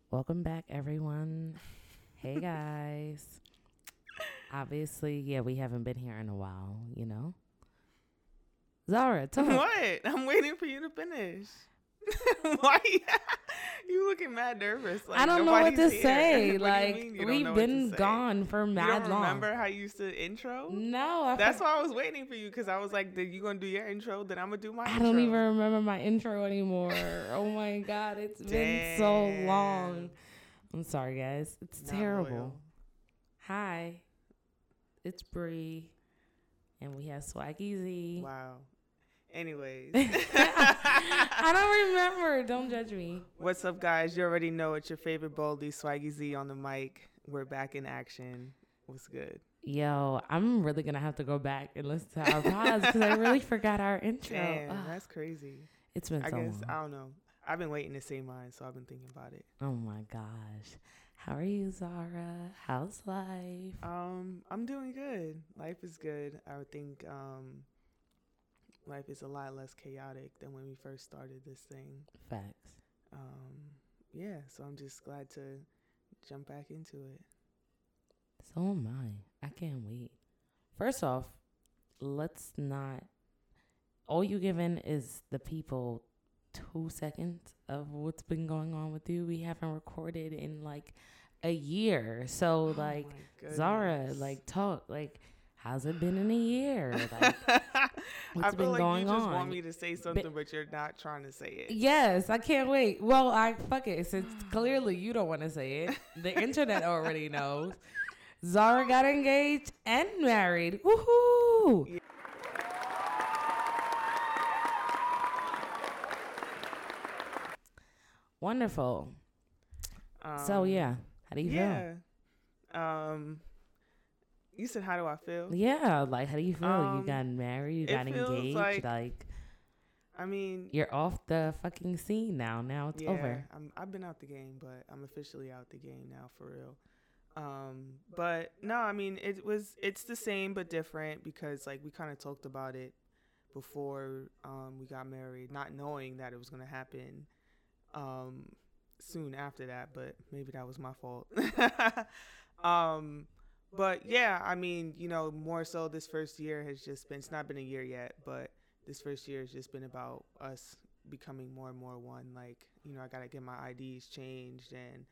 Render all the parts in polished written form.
Welcome back, everyone. Hey, guys. Obviously, yeah, we haven't been here in a while, you know? Zara, talk. What? I'm waiting for you to finish. Why? You looking mad nervous? I don't know what to nobody's here. say. What do you Like, mean you don't we've know what to been say? gone for You mad don't long. remember how you used to intro? No, That's why I was waiting for you, because I was like, you gonna do your intro, then I'm gonna do my I intro. don't even remember my intro anymore. Oh my God, it's been so long. I'm sorry, guys. It's Not terrible. loyal. Hi, it's Bree, and we have Swaggy Z. Wow. Anyways. I don't remember. Don't judge me. What's up, guys? You already know it's your favorite Boldy, Swaggy Z on the mic. We're back in action. What's good? Yo, I'm really going to have to go back and listen to our pods because I really forgot our intro. Damn, Ugh, that's crazy. it's been I so guess, long. I don't know. I've been waiting to say mine, so I've been thinking about it. Oh my gosh. How are you, Zara? How's life? I'm doing good. Life is good. I would think life is a lot less chaotic than when we first started this thing. Facts. Yeah, so I'm just glad to jump back into it. So am I. I can't wait. First off, let's not. All you giving is the people 2 seconds of what's been going on with you. We haven't recorded in like a year. So, like, Zara, like, talk. Like, how's it been in a year? Like, what's I feel been like going you just on? want me to say something, but you're not trying to say it. Yes, I can't wait. Well, fuck it. Since clearly you don't want to say it, the internet already knows. Zara got engaged and married. Woohoo! Yeah. Wonderful. So yeah, how do you feel? Yeah. You said, how do I feel? Yeah, like, how do you feel? You got married, you it got feels engaged, like, I mean, you're off the fucking scene now. Now it's over. I've been out the game, but I'm officially out the game now for real. But no, I mean, it's the same but different, because like we kind of talked about it before we got married, not knowing that it was going to happen soon after that, but maybe that was my fault. But yeah, I mean, you know, more so this first year has just been, it's not been a year yet, but this first year has just been about us becoming more and more one. Like, you know, I got to get my IDs changed, and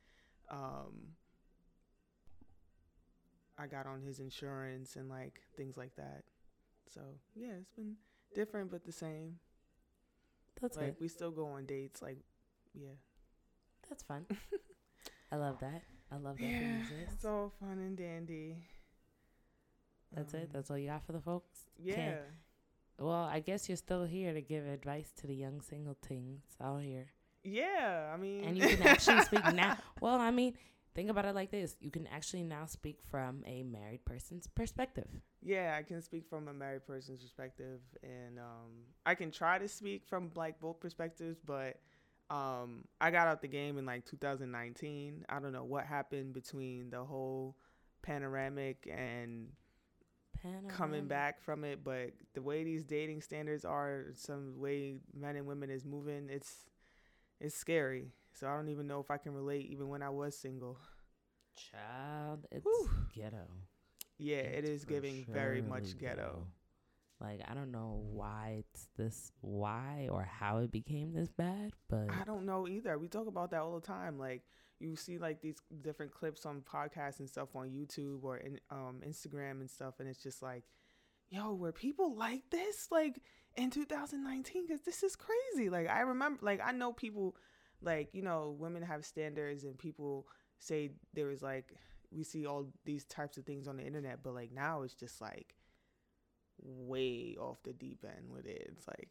I got on his insurance and like things like that. So yeah, it's been different but the same. That's like good. we still go on dates. Like, yeah, That's fun. I love that. I love that. yeah, it's all fun and dandy. That's it. That's all you got for the folks. Yeah. Well, I guess you're still here to give advice to the young single things out here. Yeah, I mean, And you can actually speak now. Well, I mean, think about it like this. You can actually now speak from a married person's perspective. Yeah, I can speak from a married person's perspective, and I can try to speak from like both perspectives, but I got out the game in like 2019. I don't know what happened between the whole panoramic and coming back from it, but the way these dating standards are, some way men and women is moving, it's scary. So I don't even know if I can relate even when I was single. Child, it's ghetto. Yeah, it is giving very much ghetto. Like, I don't know why or how it became this bad, but I don't know either. We talk about that all the time. Like, you see like these different clips on podcasts and stuff on YouTube or in Instagram and stuff, and it's just like, yo, were people like this like in 2019? Because this is crazy. Like, I remember, like, I know people, like, you know, women have standards, and people say there was like, we see all these types of things on the internet, but like now it's just like way off the deep end with it. It's like,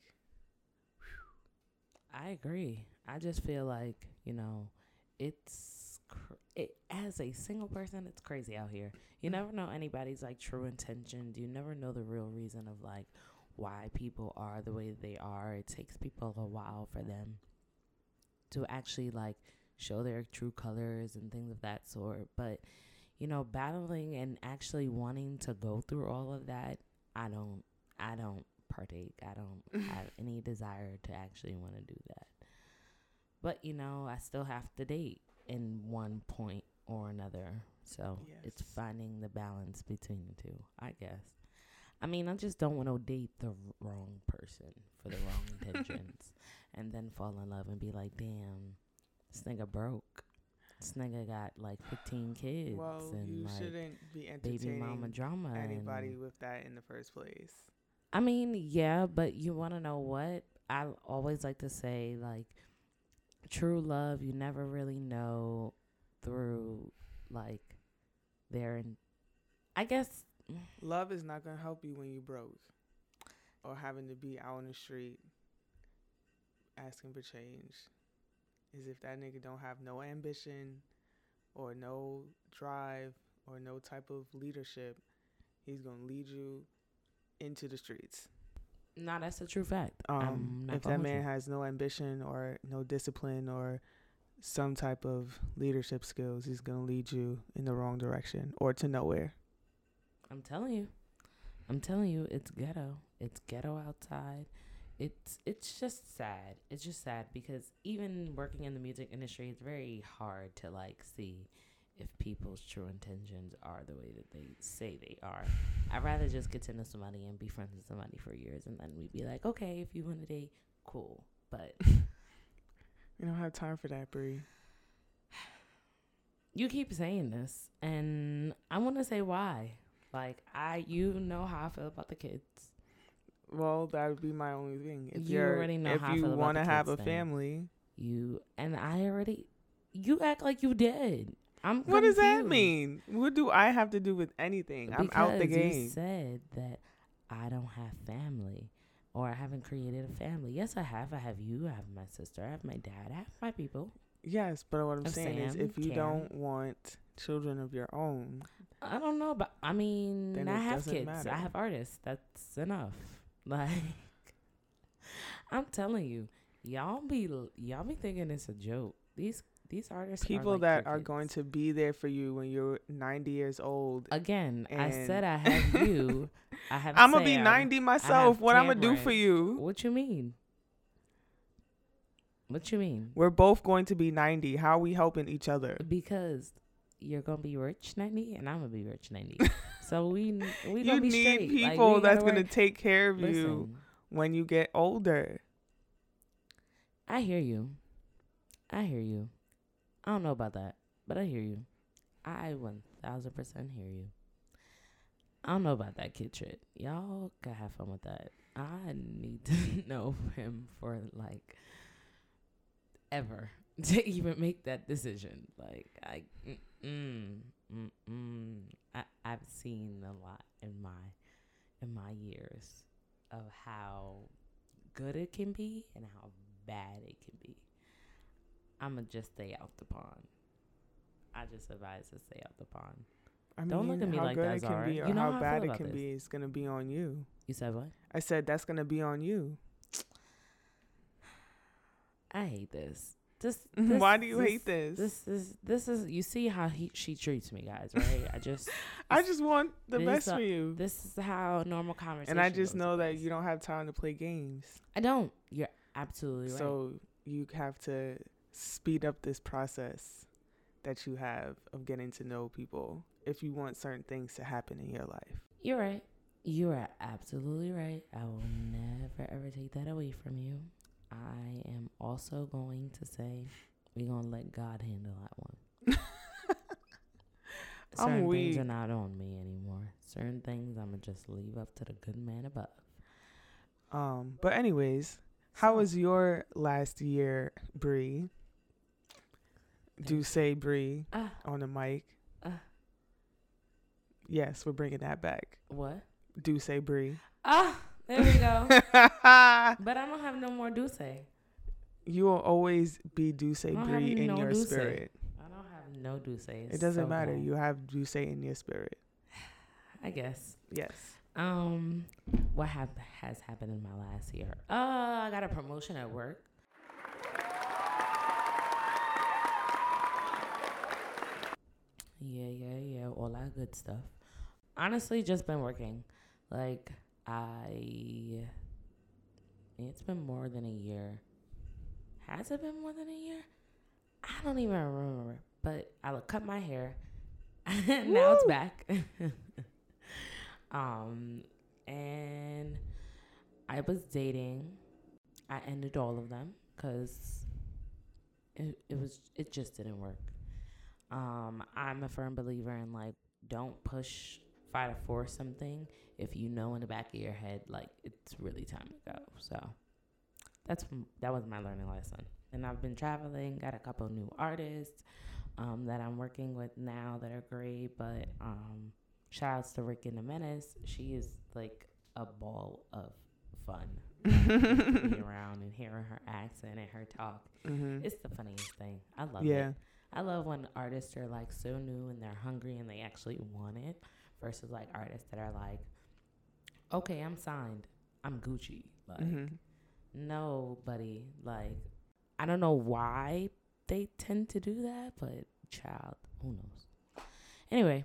I agree. I just feel like, you know, as a single person, it's crazy out here. You never know anybody's like true intentions. You never know the real reason of like why people are the way they are. It takes people a while for them to actually like show their true colors and things of that sort. But, you know, battling and actually wanting to go through all of that, I don't partake. I don't have any desire to actually want to do that. But, you know, I still have to date. in one point or another. So it's Yes. finding the balance between the two, I guess. I mean, I just don't want to date the wrong person for the wrong intentions and then fall in love and be like, damn, this nigga broke. This nigga got like 15 kids Well, and you like shouldn't be baby mama entertaining drama. anybody And with that in the first place. I mean, yeah, but you want to know what? I always like to say, like, true love, you never really know through like their, I guess. Love is not gonna help you when you broke or having to be out on the street asking for change. Is if that nigga don't have no ambition or no drive or no type of leadership, he's gonna lead you into the streets. Nah, that's a true fact. I'm not If gonna that hold man you. has no ambition or no discipline or some type of leadership skills, he's gonna lead you in the wrong direction or to nowhere. I'm telling you, it's ghetto. It's ghetto outside. It's just sad. It's just sad because even working in the music industry, it's very hard to like see if people's true intentions are the way that they say they are. I'd rather just get to know somebody and be friends with somebody for years, and then we'd be like, okay, if you want to date, cool. But You don't have time for that, Bree. you keep saying this, and I want to say why. Like you know how I feel about the kids. Well, that would be my only thing. If You already know if how I you feel about want to the have a kids then. family, You act like you did. I'm what does that confused. mean? What do I have to do with anything? I'm out the Because game. you said that I don't have family or I haven't created a family. Yes, I have. I have you. I have my sister. I have my dad. I have my people. Yes, but what I'm Of saying is, Sam, if you Cam. don't want children of your own, I don't know, but I mean, Then I it have doesn't kids. matter. I have artists. That's enough. Like, I'm telling you, y'all be thinking it's a joke. These artists people are like that your are kids. going to be there for you when you're 90 years old. Again, I and- said I have you. I have I'm gonna be Sam. 90 myself. have What I'm gonna do for Cameron. you? What you mean? What you mean? We're both going to be 90. How are we helping each other? Because you're gonna be rich 90 and I'm gonna be rich 90. So we You gonna be need straight. Like, we people ain't that's gotta gonna worry. take care of you Listen, when you get older. I hear you. I don't know about that, but I hear you. I 1000% hear you. I don't know about that kid shit. Y'all can have fun with that. I need to know him for like ever to even make that decision. Like I've seen a lot in my years of how good it can be and how bad it can be. I'ma just stay out the pond. I just advise to stay out the pond. I Don't look at me how like good that, it can Zara. be or You know how how I bad feel it about can this. be is gonna be on you. You said what? I said that's gonna be on you. I hate this. This Why do you hate this? This is you see how she treats me, guys, right? I just want the this, best for you. this is how normal conversation And I just goes, know you that guys. you don't have time to play games. I don't. You're absolutely right. So you have to speed up this process that you have of getting to know people if you want certain things to happen in your life. You're right. You are absolutely right. I will never ever take that away from you. I am also going to say we're gonna let God handle that one. Certain things weak. are not on me anymore. Certain things I'm gonna just leave up to the good man above. But anyways, how So- was your last year, Bree? Do say Bree Ah, on the mic. ah. Yes, we're bringing that back. What? Do say Bree. Ah, there we go. But I don't have no more Duce. You will always be do say I don't Bree have in no your Duce. spirit. I don't have no Duce. It doesn't matter. You have do say in your spirit. I guess. Yes. What has happened in my last year? I got a promotion at work. Yeah. All that good stuff. Honestly, just been working. Like, it's been more than a year. Has it been more than a year? I don't even remember, but I cut my hair. Now it's back. And I was dating. I ended all of them because it just didn't work. I'm a firm believer in like, don't try to force something if you know in the back of your head like it's really time to go. So that was my learning lesson. And I've been traveling, got a couple new artists that I'm working with now that are great. But shout outs to Rick and the Menace. She is like a ball of fun. To be around and hearing her accent and her talk. Mm-hmm. It's the funniest thing. I love it. I love when artists are like so new and they're hungry and they actually want it versus like artists that are like, okay, I'm signed, I'm Gucci. Like, no, buddy. Like, I don't know why they tend to do that, but child, who knows? Anyway,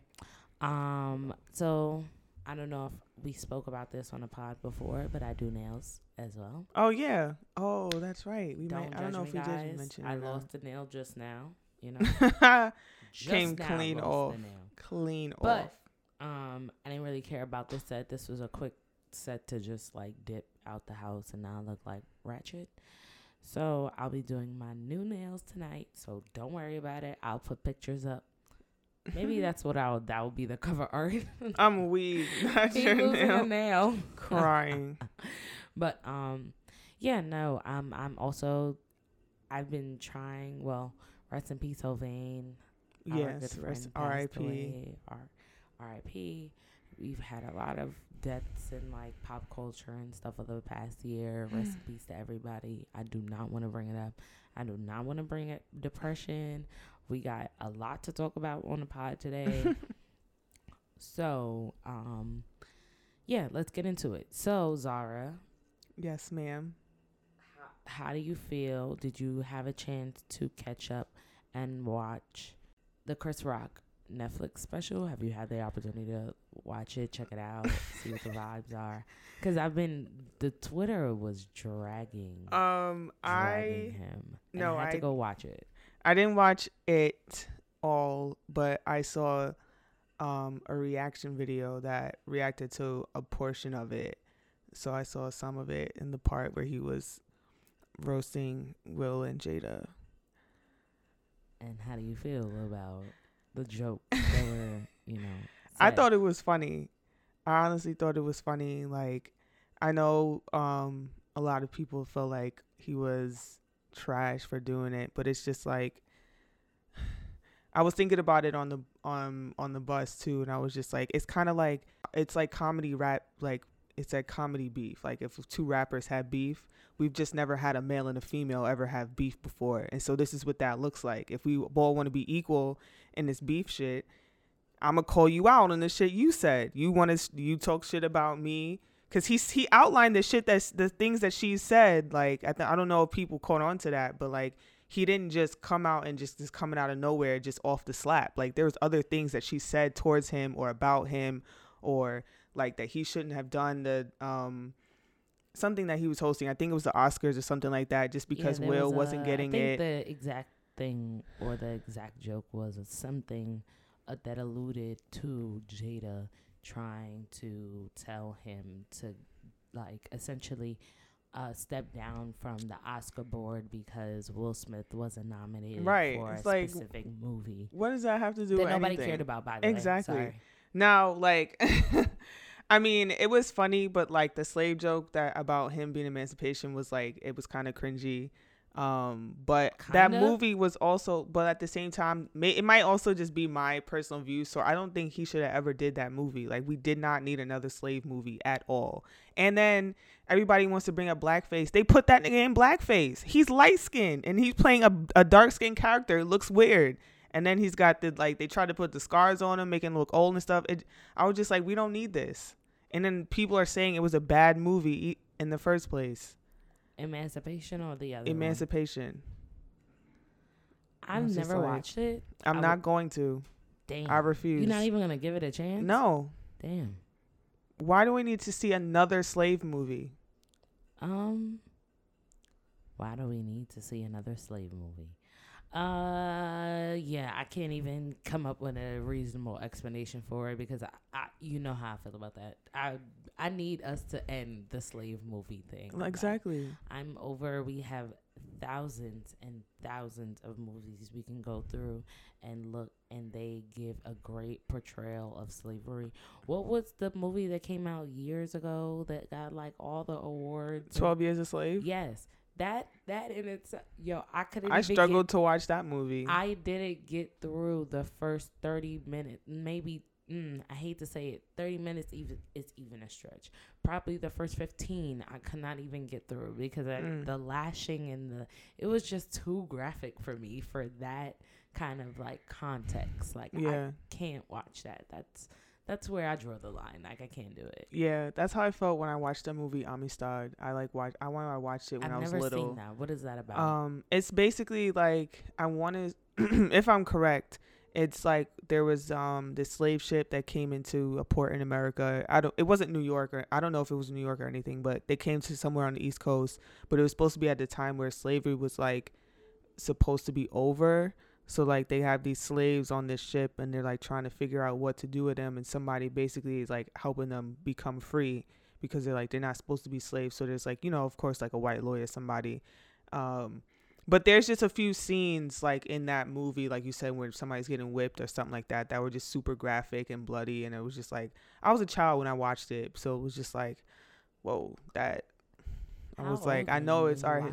so I don't know if we spoke about this on a pod before, but I do nails as well. Oh yeah. Oh, that's right. I don't know if we did mention it. I lost a nail just now. You know, came clean off. Clean off. But I didn't really care about this set. This was a quick set to just like dip out the house and not look like ratchet. So I'll be doing my new nails tonight. So don't worry about it. I'll put pictures up. Maybe that will be the cover art. I'm weak. Not your nail. Crying. But yeah, no. I'm also. I've been trying. Well, rest in peace, Hovain. Yes. R.I.P. R.I.P. We've had a lot of deaths in like pop culture and stuff over the past year. Rest in peace to everybody. I do not want to bring it up. I do not want to bring it depression. We got a lot to talk about on the pod today. So, yeah, let's get into it. So, Zara. Yes, ma'am. How do you feel? Did you have a chance to catch up and watch the Chris Rock Netflix special? Have you had the opportunity to watch it, check it out, see what the vibes are? Because the Twitter was dragging him. No, I had to go watch it. I didn't watch it all, but I saw a reaction video that reacted to a portion of it. So I saw some of it in the part where he was roasting Will and Jada. And how do you feel about the joke that were, said? I thought it was funny. I honestly thought it was funny. Like, I know a lot of people felt like he was trash for doing it, but it's just like, I was thinking about it on the bus too, and I was just like, it's kind of like, it's like comedy rap, like it's like comedy beef. Like if two rappers had beef, we've just never had a male and a female ever have beef before, and so this is what that looks like. If we all want to be equal in this beef shit, I'm gonna call you out on the shit you said. You talk shit about me. Because he outlined the shit that's the things that she said. Like, I don't know if people caught on to that, but like, he didn't just come out and just coming out of nowhere, just off the slap. Like, there was other things that she said towards him or about him, or like that he shouldn't have done the something that he was hosting. I think it was the Oscars or something like that, just because Will wasn't getting it. I think the exact thing or the exact joke was something that alluded to Jada trying to tell him to like essentially step down from the Oscar board because Will Smith wasn't nominated for a specific movie. What does that have to do with anything? Nobody cared about, by the way. Exactly. Now, like, I mean, it was funny, but like the slave joke that about him being emancipation was like, it was kind of cringy. But that movie was also, but at the same time, it might also just be my personal view. So I don't think he should have ever did that movie. Like, we did not need another slave movie at all. And then everybody wants to bring up blackface. They put that nigga in blackface. He's light skinned and he's playing a dark skinned character. It looks weird. And then he's got they tried to put the scars on him, making him look old and stuff. I was just like, we don't need this. And then people are saying it was a bad movie in the first place. Emancipation or the other Emancipation. I've never watched it. I'm not going to. Damn. I refuse. You're not even going to give it a chance? No. Damn. Why do we need to see another slave movie? Why do we need to see another slave movie? Yeah, I can't even come up with a reasonable explanation for it because I you know how I feel about that. I need us to end the slave movie thing. Exactly. I'm over. We have thousands and thousands of movies we can go through and look, and they give a great portrayal of slavery. What was the movie that came out years ago that got like all the awards? 12 Years a Slave. Yes. That in its I couldn't. I struggled to watch that movie. I didn't get through the first 30 minutes. Maybe I hate to say it, 30 minutes even a stretch. Probably the first 15 I could not even get through because the lashing and it was just too graphic for me for that kind of like context. Like I can't watch that. That's where I draw the line. Like I can't do it. Yeah, that's how I felt when I watched the movie Amistad. I watched it when I was little. I've never seen that. What is that about? It's basically like if I'm correct, it's like there was this slave ship that came into a port in America. It wasn't New York, or I don't know if it was New York or anything, but they came to somewhere on the East Coast. But it was supposed to be at the time where slavery was like supposed to be over. So like they have these slaves on this ship and they're like trying to figure out what to do with them, and somebody basically is like helping them become free because they're not supposed to be slaves. So there's like, of course, like a white lawyer, somebody. But there's just a few scenes like in that movie, like you said, where somebody's getting whipped or something like that were just super graphic and bloody. And it was just like, I was a child when I watched it. So it was just like, whoa, that I was like, I know it's our.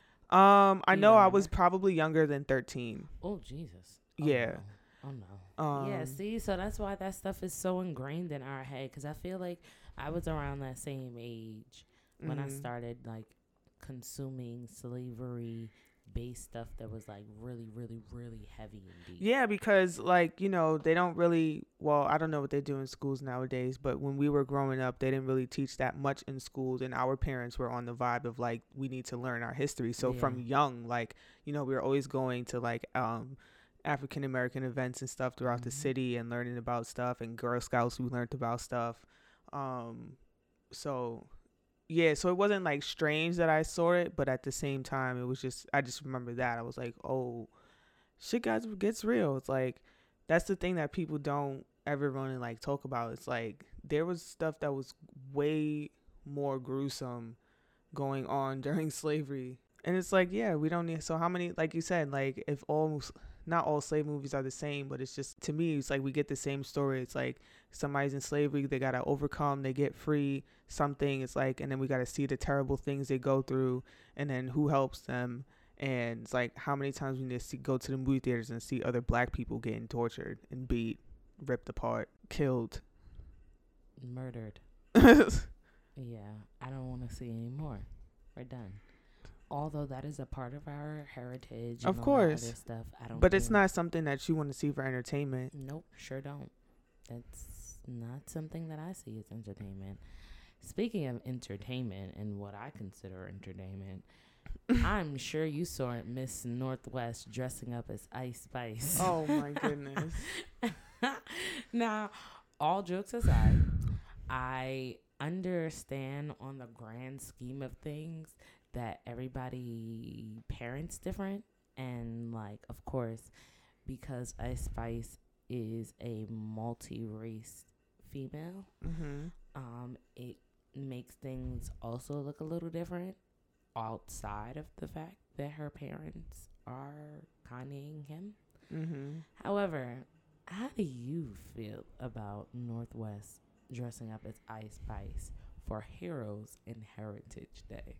I know I was probably younger than 13. Oh, Jesus. Yeah. No. Yeah, see, so that's why that stuff is so ingrained in our head, because I feel like I was around that same age when I started, like, consuming slavery-based stuff that was, like, really, really, really heavy and deep. Yeah, because, like, they don't really, well, I don't know what they do in schools nowadays, but when we were growing up, they didn't really teach that much in schools, and our parents were on the vibe of, like, we need to learn our history. So from young, like, we were always going to, like, African American events and stuff throughout the city and learning about stuff, and Girl Scouts, we learned about stuff. So it wasn't like strange that I saw it, but at the same time, it was just, I just remember that I was like, oh, shit gets real. It's like, that's the thing that people don't ever really like talk about. It's like there was stuff that was way more gruesome going on during slavery. And it's like, yeah, we don't need, so how many, like you said, like if not all slave movies are the same, but it's just, to me, it's like we get the same story. It's like somebody's in slavery, they got to overcome, they get free, something. It's like, and then we got to see the terrible things they go through, and then who helps them. And it's like, how many times we need to go to the movie theaters and see other black people getting tortured and beat, ripped apart, killed, murdered. Yeah, I don't want to see any more. We're done. Although that is a part of our heritage, and of course, other stuff. But it's not something that you want to see for entertainment. Nope, sure don't. That's not something that I see as entertainment. Speaking of entertainment and what I consider entertainment, I'm sure you saw Miss Northwest dressing up as Ice Spice. Oh my goodness! Now, all jokes aside, I understand on the grand scheme of things that everybody parents different, and like, of course, because Ice Spice is a multi-race female, it makes things also look a little different outside of the fact that her parents are Kanyeing him. However, how do you feel about Northwest dressing up as Ice Spice for Heroes in Heritage Day?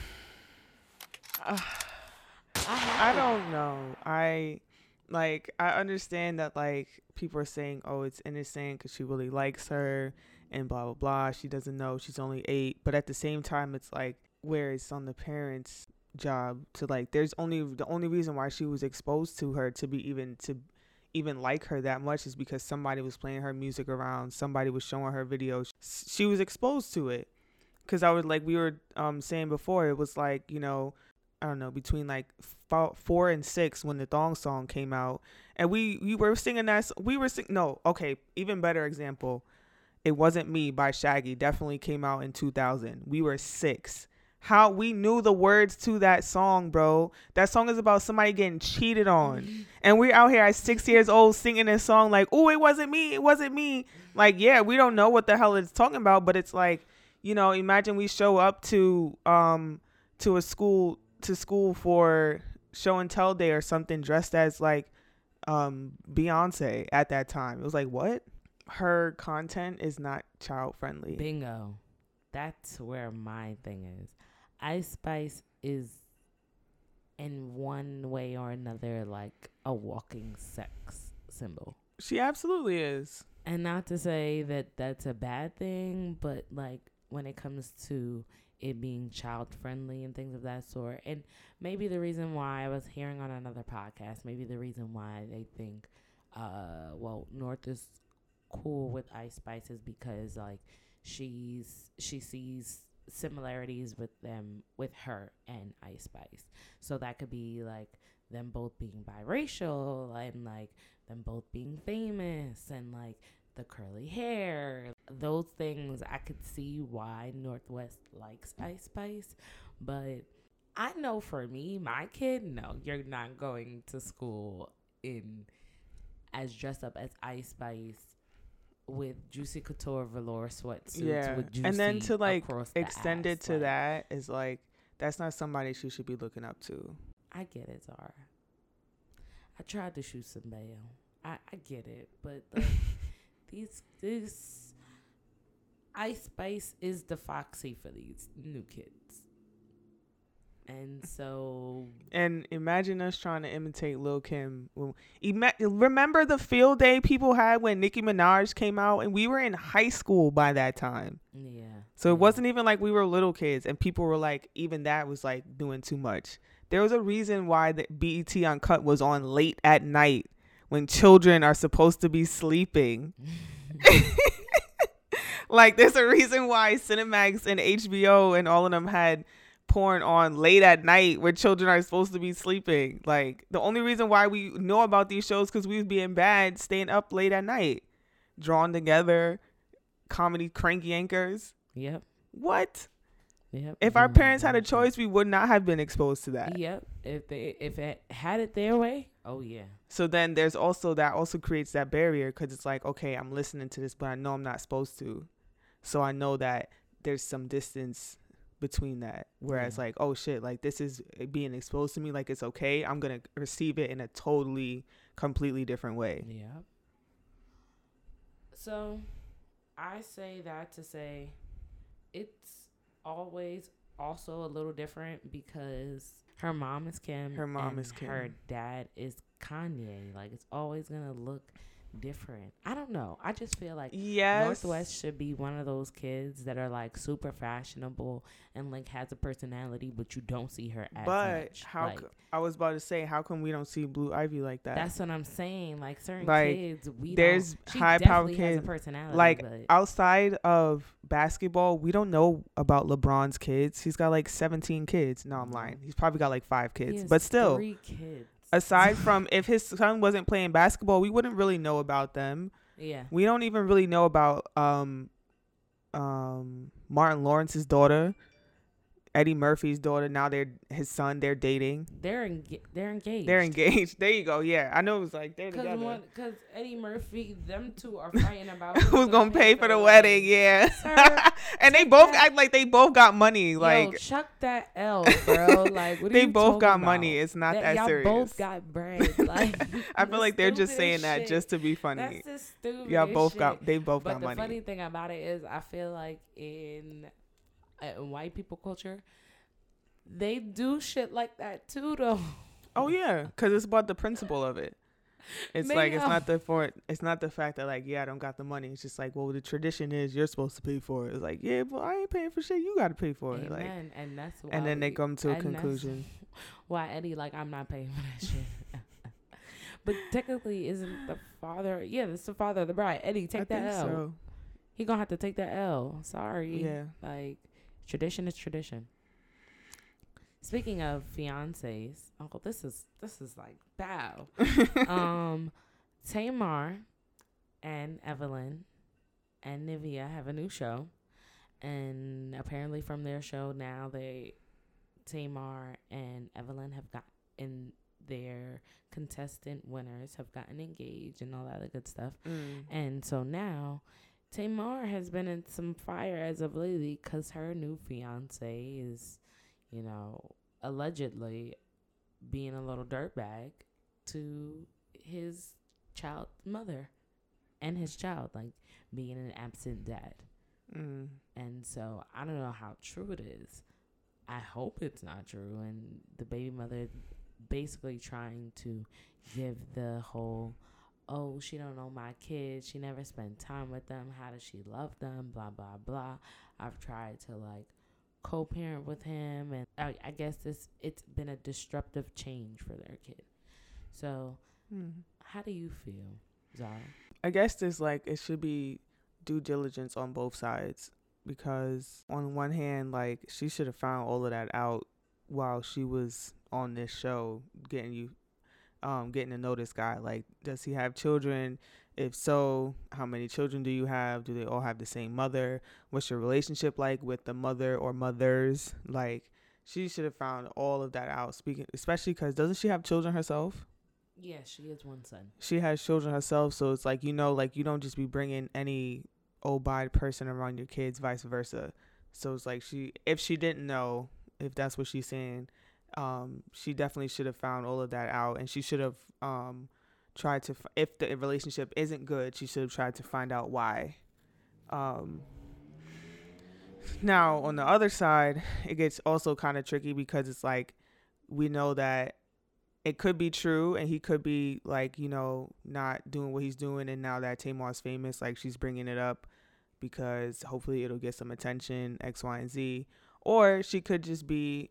I don't know. I understand that, like, people are saying, oh, it's innocent because she really likes her and blah, blah, blah. She doesn't know. She's only 8. But at the same time, it's like, where it's on the parents' job to, like, the only reason why she was exposed to her to even like her that much is because somebody was playing her music around. Somebody was showing her videos. She was exposed to it. Because I was like, we were saying before, it was like, I don't know, between like 4 and 6 when the Thong Song came out, and we were singing that. Even better example, It Wasn't Me by Shaggy definitely came out in 2000. We were 6. how we knew the words to that song, bro. That song is about somebody getting cheated on. And we're out here at 6 years old singing this song like, oh, it wasn't me. It wasn't me. Like, yeah, we don't know what the hell it's talking about, but it's like, you know, imagine we show up to a school for show and tell day or something dressed as like Beyonce at that time. It was like, what? Her content is not child friendly. Bingo. That's where my thing is. Ice Spice is in one way or another like a walking sex symbol. She absolutely is. And not to say that that's a bad thing, but like when it comes to it being child friendly and things of that sort. And maybe the reason why I was hearing on another podcast, maybe the reason why they think, North is cool with Ice Spice is because like she sees similarities with her and Ice Spice. So that could be like them both being biracial and like them both being famous and like the curly hair. Those things I could see why Northwest likes Ice Spice. But I know for me, my kid, no, you're not going to school in as dressed up as Ice Spice with Juicy Couture velour sweatsuits with Juicy, and then to like extend extend it to that is like, that's not somebody she should be looking up to. I get it, Zara. I tried to shoot some bail. I get it, but like, this Ice Spice is the Foxy for these new kids. And so... And imagine us trying to imitate Lil' Kim. Remember the field day people had when Nicki Minaj came out? And we were in high school by that time. Yeah. So it wasn't even like we were little kids. And people were like, even that was like doing too much. There was a reason why the BET Uncut was on late at night when children are supposed to be sleeping. Like, there's a reason why Cinemax and HBO and all of them had porn on late at night where children are supposed to be sleeping. Like, the only reason why we know about these shows because we was being bad, staying up late at night, drawn together, comedy cranky anchors. Yep. What? Yep. If our parents had a choice, we would not have been exposed to that. Yep. If it had it their way, oh yeah. So then there's also that also creates that barrier because it's like, okay, I'm listening to this, but I know I'm not supposed to. So I know that there's some distance between that. Whereas like, oh shit, like this is being exposed to me, like it's okay. I'm going to receive it in a totally, completely different way. Yeah. So I say that to say it's always also a little different because her mom is Kim. Her mom is Kim. Her dad is Kanye. Like it's always going to look different. I don't know. I just feel like Northwest should be one of those kids that are like super fashionable and like has a personality, but you don't see her as much. But I was about to say, how come we don't see Blue Ivy like that? That's what I'm saying. Like certain like, kids, there's high power kids. Has a personality, like outside of basketball, we don't know about LeBron's kids. He's got like 17 kids. No, I'm lying. He's probably got like 5 kids, but still 3 kids. Aside from if his son wasn't playing basketball, we wouldn't really know about them. Yeah. We don't even really know about Martin Lawrence's daughter, Eddie Murphy's daughter. Now his son. They're dating. They're engaged. They're engaged. There you go. Yeah, I know it was like they're together. Because Eddie Murphy, them two are fighting about who's gonna pay for the wedding. Yeah. Sir, and they both act like they both got money. Like chuck that L, bro. Like what are they you both got about? Money. It's not that y'all serious. Both got bread. Like I feel like they're just saying that just to be funny. That's just stupid. Yeah, they both but got money. But the funny thing about it is, I feel like in white people culture, they do shit like that too, though. Oh yeah, because it's about the principle of it. It's like it's not the fact that like, yeah, I don't got the money. It's just like, well, the tradition is you're supposed to pay for it. It's like, yeah, but I ain't paying for shit. You got to pay for it. Like, and that's why and then they come to a conclusion. Why Eddie like, I'm not paying for that shit. But technically, isn't the father? Yeah, it's the father of the bride. Eddie, take that L. So. He gonna have to take that L. Sorry. Yeah. Like tradition is tradition. Speaking of fiancés, Uncle, this is like bow. Tamar and Evelyn and Nivea have a new show, And apparently from their show now, Tamar and Evelyn have gotten their contestant winners have gotten engaged and all that other good stuff. And so now Tamar has been in some fire as of lately because her new fiance is, you know, allegedly being a little dirtbag to his child's mother and his child, like being an absent dad. And so I don't know how true it is. I hope it's not true. And the baby mother basically trying to give the whole, oh, she don't know my kids, she never spent time with them, how does she love them, blah blah blah. I've tried to like co-parent with him, and I guess it's been a disruptive change for their kid. So how do you feel, Zara? I guess there's like, it should be due diligence on both sides, because on one hand, like, she should have found all of that out while she was on this show, getting to know this guy. Like, does he have children? If so, how many children do you have? Do they all have the same mother? What's your relationship like with the mother or mothers? Like, she should have found all of that out. Especially because doesn't she have children herself? Yeah, she has one son. She has children herself, so it's like, you know, like, you don't just be bringing any old-bodied person around your kids, vice versa. So it's like, if she didn't know, if that's what she's saying, she definitely should have found all of that out, and she should have tried to, if the relationship isn't good, she should have tried to find out why. Now, on the other side, it gets also kind of tricky, because it's like, we know that it could be true, and he could be like, you know, not doing what he's doing, and now that Tamar's famous, like, she's bringing it up because hopefully it'll get some attention, X, Y, and Z. Or she could just be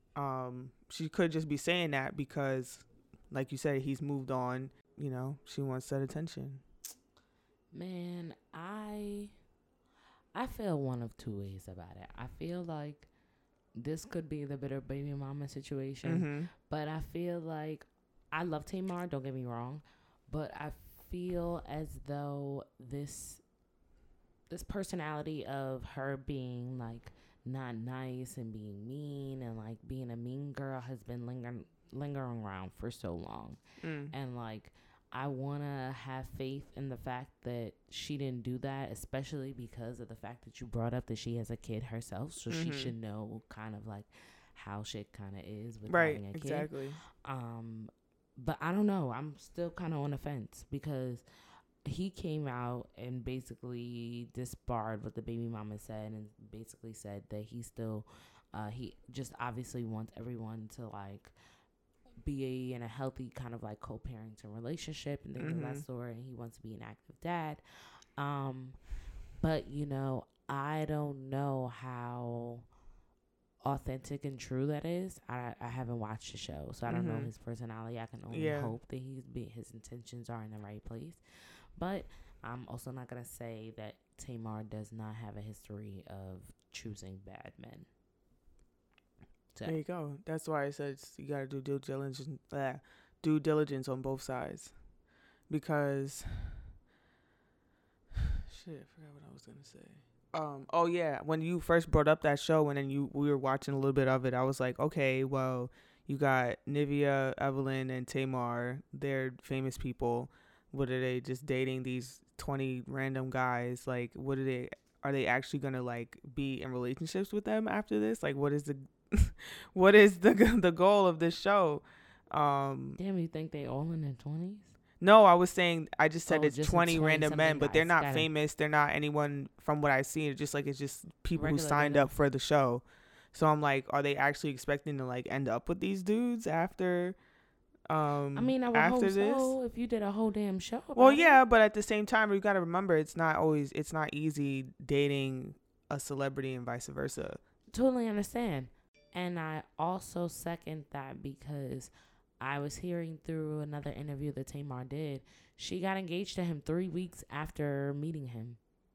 saying that because, like you said, he's moved on, you know, she wants that attention. Man, I feel one of two ways about it. I feel like this could be the bitter baby mama situation, but I feel like, I love Tamar, don't get me wrong, but I feel as though this personality of her being like not nice and being mean and like being a mean girl has been lingering around for so long. And like, I want to have faith in the fact that she didn't do that, especially because of the fact that you brought up that she has a kid herself. So she should know kind of like how shit kind of is with having a kid. Exactly. But I don't know. I'm still kind of on the fence, because he came out and basically disbarred what the baby mama said, and basically said that he still, he just obviously wants everyone to like be in a healthy kind of like co-parenting relationship and things of that sort, and he wants to be an active dad. But you know, I don't know how authentic and true that is. I haven't watched the show, so I don't know his personality. I can only hope that his intentions are in the right place. But I'm also not gonna say that Tamar does not have a history of choosing bad men. So. There you go. That's why I said you gotta do due diligence on both sides, because shit, I forgot what I was gonna say. Oh yeah, when you first brought up that show, and then we were watching a little bit of it, I was like, okay, well, you got Nivea, Evelyn, and Tamar. They're famous people. What are they just dating these 20 random guys? Like, are they actually gonna like be in relationships with them after this? Like, what is the the goal of this show? Damn, you think they all in their 20s? No, I just said it's just 20 random men, but they're not Got famous. They're not anyone from what I've seen. It's just people Regular who signed up for the show. So I'm like, are they actually expecting to like end up with these dudes after? I mean, I would hope so if you did a whole damn show. Well, yeah, but at the same time, you got to remember it's not easy dating a celebrity and vice versa. Totally understand. And I also second that, because I was hearing through another interview that Tamar did, she got engaged to him 3 weeks after meeting him.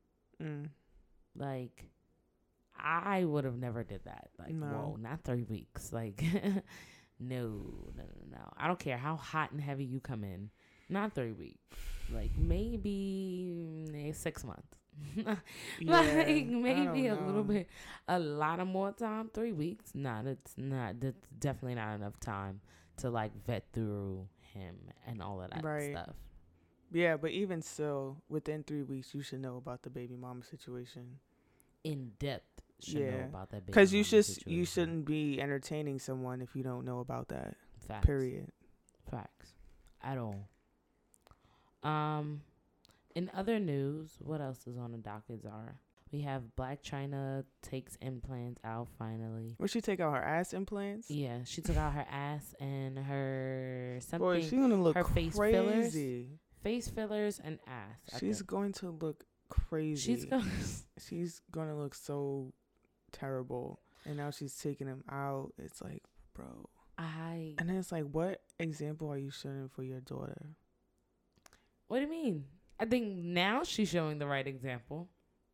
Like, I would have never did that. Like, no. Whoa, not 3 weeks. Like, no. I don't care how hot and heavy you come in. Not 3 weeks. Like, maybe 6 months. Yeah, Like, I maybe don't a little know. bit, a lot of more time. 3 weeks? Nah, that's definitely not enough time to like vet through him and all of that Right. stuff. Yeah, but even still, within 3 weeks, you should know about the baby mama situation. In depth should know Yeah, about that baby because mama you situation. shouldn't be entertaining someone if you don't know about that. Facts. Period. Facts. At all. Um, in other news, what else is on the docket, Zara? We have Black China takes implants out finally. Would she take out her ass implants? Yeah, she took out her ass and her Boy, something, she's gonna look her crazy. face fillers and ass. I She's think. going to look crazy. She's gonna look so terrible. And now she's taking them out. It's like, bro. And then it's like, what example are you showing for your daughter? What do you mean? I think now she's showing the right example.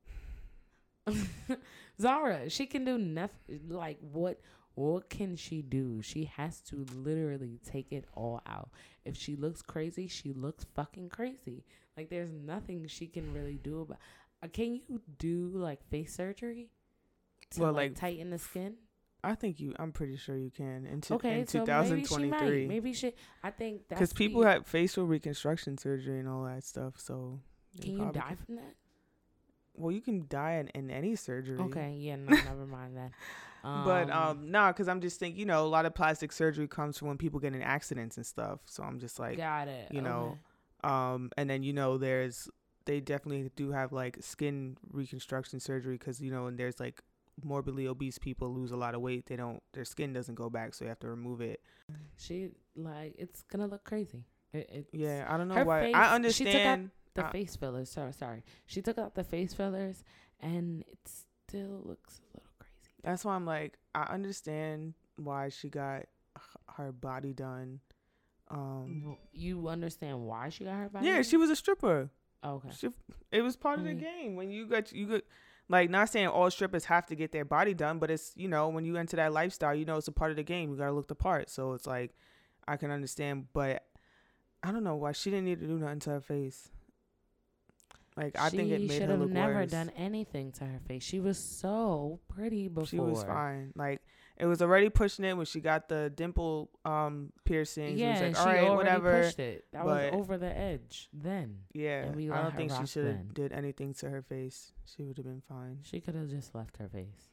Zara, she can do nothing. Like, what can she do? She has to literally take it all out. If she looks crazy, she looks fucking crazy. Like, there's nothing she can really do about. Can you do like face surgery to like tighten the skin? I'm pretty sure you can in 2023. Maybe she. I think that's because people have facial reconstruction surgery and all that stuff. So can you die from that? Well, you can die in any surgery. Okay, yeah, no, never mind that. But because I'm just thinking, a lot of plastic surgery comes from when people get in accidents and stuff. So I'm just like, got it. And then they definitely do have like skin reconstruction surgery because and there's like morbidly obese people lose a lot of weight. Their skin doesn't go back, so you have to remove it. It's gonna look crazy. Yeah, I don't know why. I understand. The face fillers. Sorry. She took out the face fillers, and it still looks a little crazy. That's why I'm like, I understand why she got her body done. You understand why she got her body? Yeah, done? she was a stripper. Okay. It was part of the game. When you got like, not saying all strippers have to get their body done, but it's when you enter that lifestyle, it's a part of the game. You gotta look the part. So it's like, I can understand, but I don't know why she didn't need to do nothing to her face. Like, I think it made her look worse. She should have never done anything to her face. She was so pretty before. She was fine. Like, it was already pushing it when she got the dimple piercing. Yeah, she was like, all right, whatever. Pushed it. That was over the edge then. Yeah, I don't think she should have did anything to her face. She would have been fine. She could have just left her face.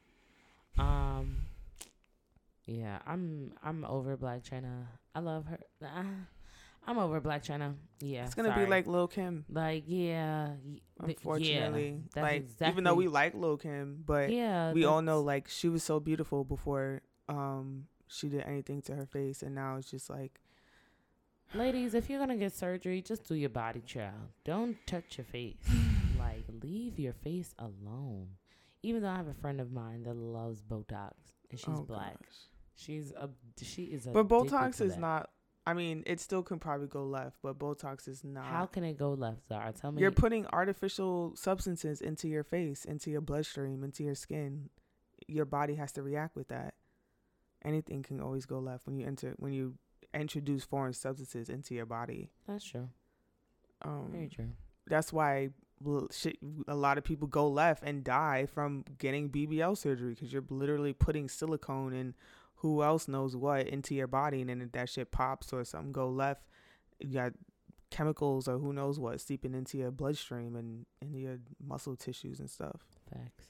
Yeah, I'm over Blac Chyna. I love her. I'm over Blac Chyna. Yeah, it's gonna be like Lil Kim. Like, yeah, unfortunately, yeah, like exactly. Even though we like Lil Kim, but we all know like she was so beautiful before she did anything to her face, and now it's just like, ladies, if you're gonna get surgery, just do your body, child. Don't touch your face. Like, leave your face alone. Even though I have a friend of mine that loves Botox, and she's black. Gosh. She is a. But Botox is not. I mean, it still can probably go left, but Botox is not. How can it go left, Zara? Tell me. You're putting artificial substances into your face, into your bloodstream, into your skin. Your body has to react with that. Anything can always go left when you introduce foreign substances into your body. That's true. Very true. That's why a lot of people go left and die from getting BBL surgery, because you're literally putting silicone and who else knows what into your body, and then if that shit pops or something go left, you got chemicals or who knows what seeping into your bloodstream and into your muscle tissues and stuff. Facts.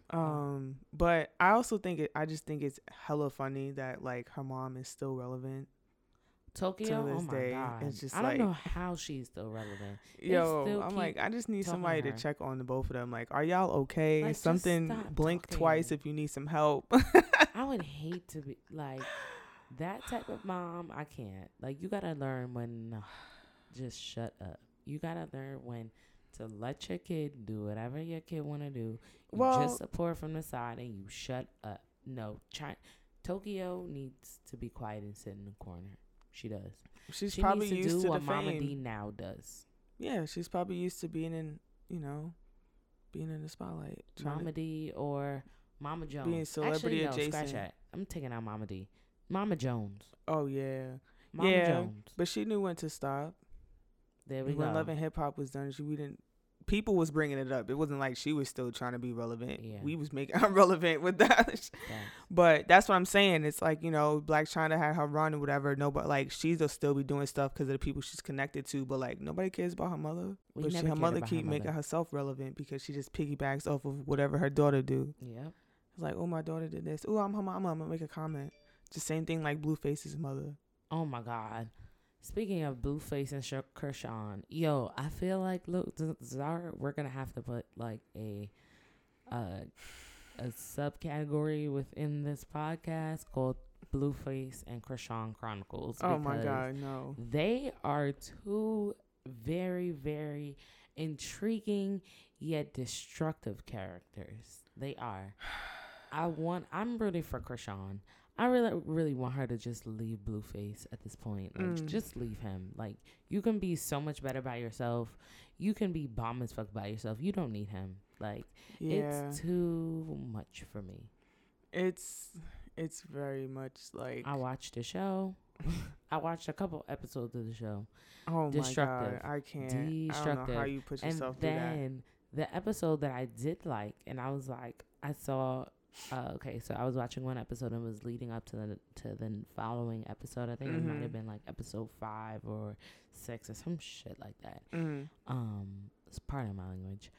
But I also think I just think it's hella funny that like her mom is still relevant. Tokyo, to this day. God. It's just I don't know how she's still relevant. I'm like, I just need somebody to check on the both of them. Like, are y'all okay? Like, something, blink twice if you need some help. I would hate to be like that type of mom. I can't. Like, you gotta learn when just shut up. You gotta learn when to let your kid do whatever your kid wanna do. You just support from the side and you shut up. No, Tokyo needs to be quiet and sit in the corner. She does. She's probably needs to used do to what the Mama fame. D now does. Yeah, she's probably used to being in the spotlight. Mama D or Mama Jones. Being celebrity adjacent. Scratch that. I'm taking out Mama D. Mama Jones. Oh yeah. Mama Jones. But she knew when to stop. There we go. When go. Love and Hip Hop was done, we didn't people was bringing it up. It wasn't like she was still trying to be relevant. Yeah. We was making her relevant with that. But that's what I'm saying. It's like, you know, Blac Chyna had her run or whatever. Nobody, like, she'll still be doing stuff because of the people she's connected to. But, like, nobody cares about her mother. But her mother keep making herself relevant because she just piggybacks off of whatever her daughter do. Yep. It's like, oh, my daughter did this. Oh, I'm her mama. I'm going to make a comment. Just same thing like Blueface's mother. Oh, my God. Speaking of Blueface and Chrisean, yo, I feel like, look, Zara, we're going to have to put, like, a subcategory within this podcast called Blueface and Chrisean Chronicles. Oh, my God, no. They are two very, very intriguing yet destructive characters. They are. I'm rooting for Chrisean. I really want her to just leave Blueface at this point. Like, just leave him. Like, you can be so much better by yourself. You can be bomb as fuck by yourself. You don't need him. Like, it's too much for me. It's very much like... I watched the show. I watched a couple episodes of the show. Oh, my God. I can't. I don't know how you put yourself through that. And then the episode that I did like, and I was like, I saw... okay, so I was watching one episode and it was leading up to the following episode. I think it might have been like episode 5 or 6 or some shit like that. It's part of my language.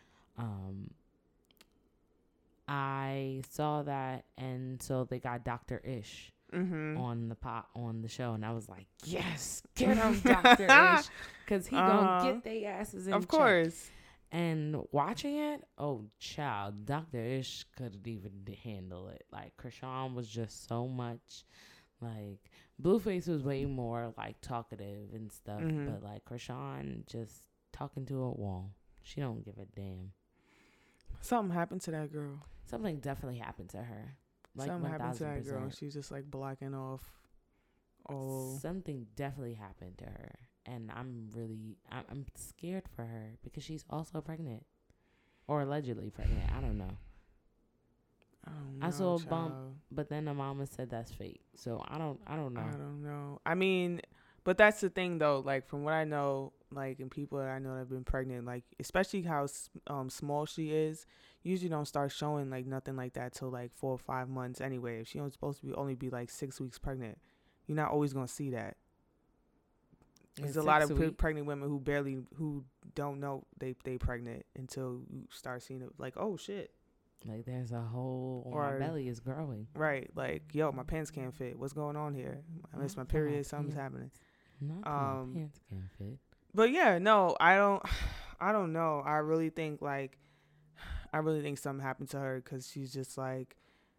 I saw that, and so they got Dr. Ish on the show, and I was like, yes, get him, Dr. Ish, because he gonna get their asses in check. Of course. And watching it, oh, child, Dr. Ish couldn't even handle it. Like, Chrisean was just so much, like, Blueface was way more, like, talkative and stuff. But, like, Chrisean just talking to a wall. She don't give a damn. Something happened to that girl. Something definitely happened to her. Like, something happened to that girl. She's just, like, blocking off. Oh. Something definitely happened to her. And I'm scared for her because she's also pregnant or allegedly pregnant. I don't know. I saw a bump, but then the mama said that's fake. So I don't know. I mean, but that's the thing though. Like from what I know, like in people that I know that have been pregnant, like especially how small she is, usually don't start showing like nothing like that till like 4 or 5 months anyway. If she only supposed to be only like 6 weeks pregnant, you're not always gonna see that. There's a lot of pregnant women who don't know they pregnant until you start seeing it. Like, oh shit, like there's a hole, my belly is growing. Right, like yo, my pants can't fit. What's going on here? I missed my period. Something's happening. Not my pants can't fit. But yeah, no, I don't know. I really think something happened to her because she's just like.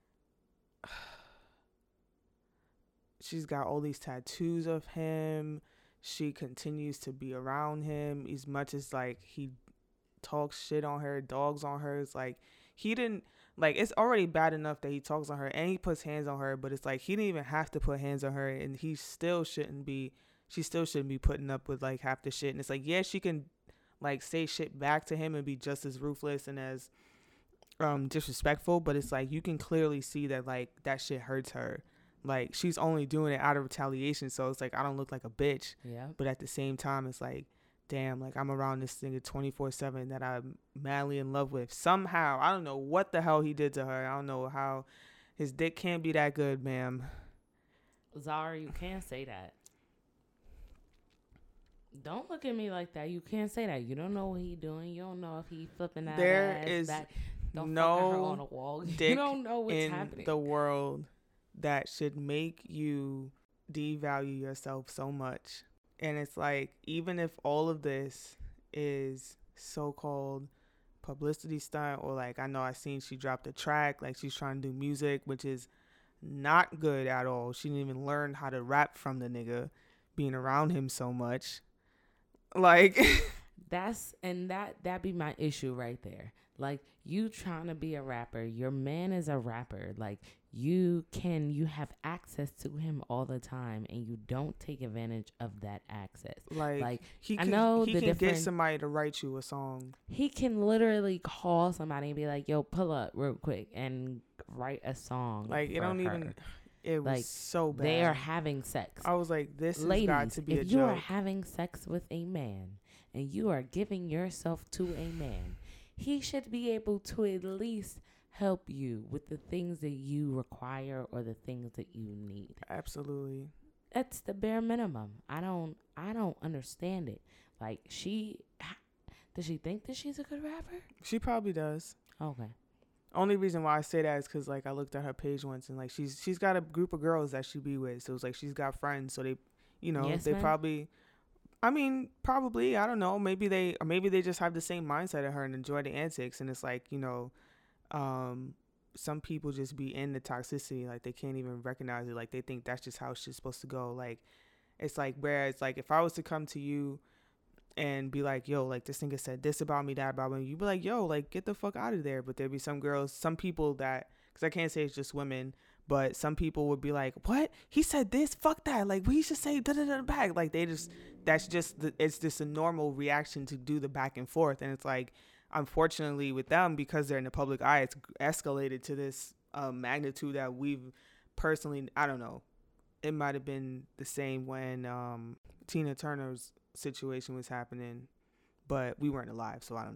She's got all these tattoos of him. She continues to be around him as much as like he talks shit on her, dogs on her. It's like he didn't like. It's already bad enough that he talks on her and he puts hands on her, but it's like he didn't even have to put hands on her, and he still shouldn't be. She still shouldn't be putting up with like half the shit. And it's like, yeah, she can like say shit back to him and be just as ruthless and as disrespectful, but it's like you can clearly see that like that shit hurts her. Like, she's only doing it out of retaliation, so it's like, I don't look like a bitch. Yeah. But at the same time, it's like, damn, like, I'm around this nigga 24/7 that I'm madly in love with. Somehow, I don't know what the hell he did to her. I don't know how his dick can't be that good, ma'am. Zara, you can't say that. Don't look at me like that. You can't say that. You don't know what he doing. You don't know if he flipping that there ass is back. Don't no fuck her on a wall. You don't know what's happening in the world that should make you devalue yourself so much. And it's like, even if all of this is so-called publicity stunt, or like, I know I seen she dropped a track, like she's trying to do music, which is not good at all. She didn't even learn how to rap from the nigga being around him so much. Like that be my issue right there. Like, you trying to be a rapper, your man is a rapper. Like, you have access to him all the time, and you don't take advantage of that access. Like he can get somebody to write you a song. He can literally call somebody and be like, "Yo, pull up real quick," and write a song. Like, it don't even. It was like, so bad. They are having sex. I was like, this Ladies, has got to be a joke. If you are having sex with a man and you are giving yourself to a man, he should be able to at least help you with the things that you require or the things that you need. Absolutely. That's the bare minimum. I don't understand it. Like, does she think that she's a good rapper? She probably does. Okay. Only reason why I say that is because, like, I looked at her page once, and, like, she's got a group of girls that she be with. So it's like she's got friends. So they, you know, Yes, they ma'am? probably, I don't know. Maybe they just have the same mindset of her and enjoy the antics. And it's like, you know, some people just be in the toxicity. Like, they can't even recognize it. Like, they think that's just how shit's supposed to go. Like, it's like, whereas, like, if I was to come to you and be like, yo, like, this nigga said this about me, that about me, you'd be like, yo, like, get the fuck out of there. But there'd be some people that, because I can't say it's just women, but some people would be like, what? He said this? Fuck that. Like, we should say da-da-da back. Like, it's just a normal reaction to do the back and forth. And it's like, unfortunately with them, because they're in the public eye, it's escalated to this magnitude that we've personally, I don't know. It might have been the same when Tina Turner's situation was happening, but we weren't alive, so I don't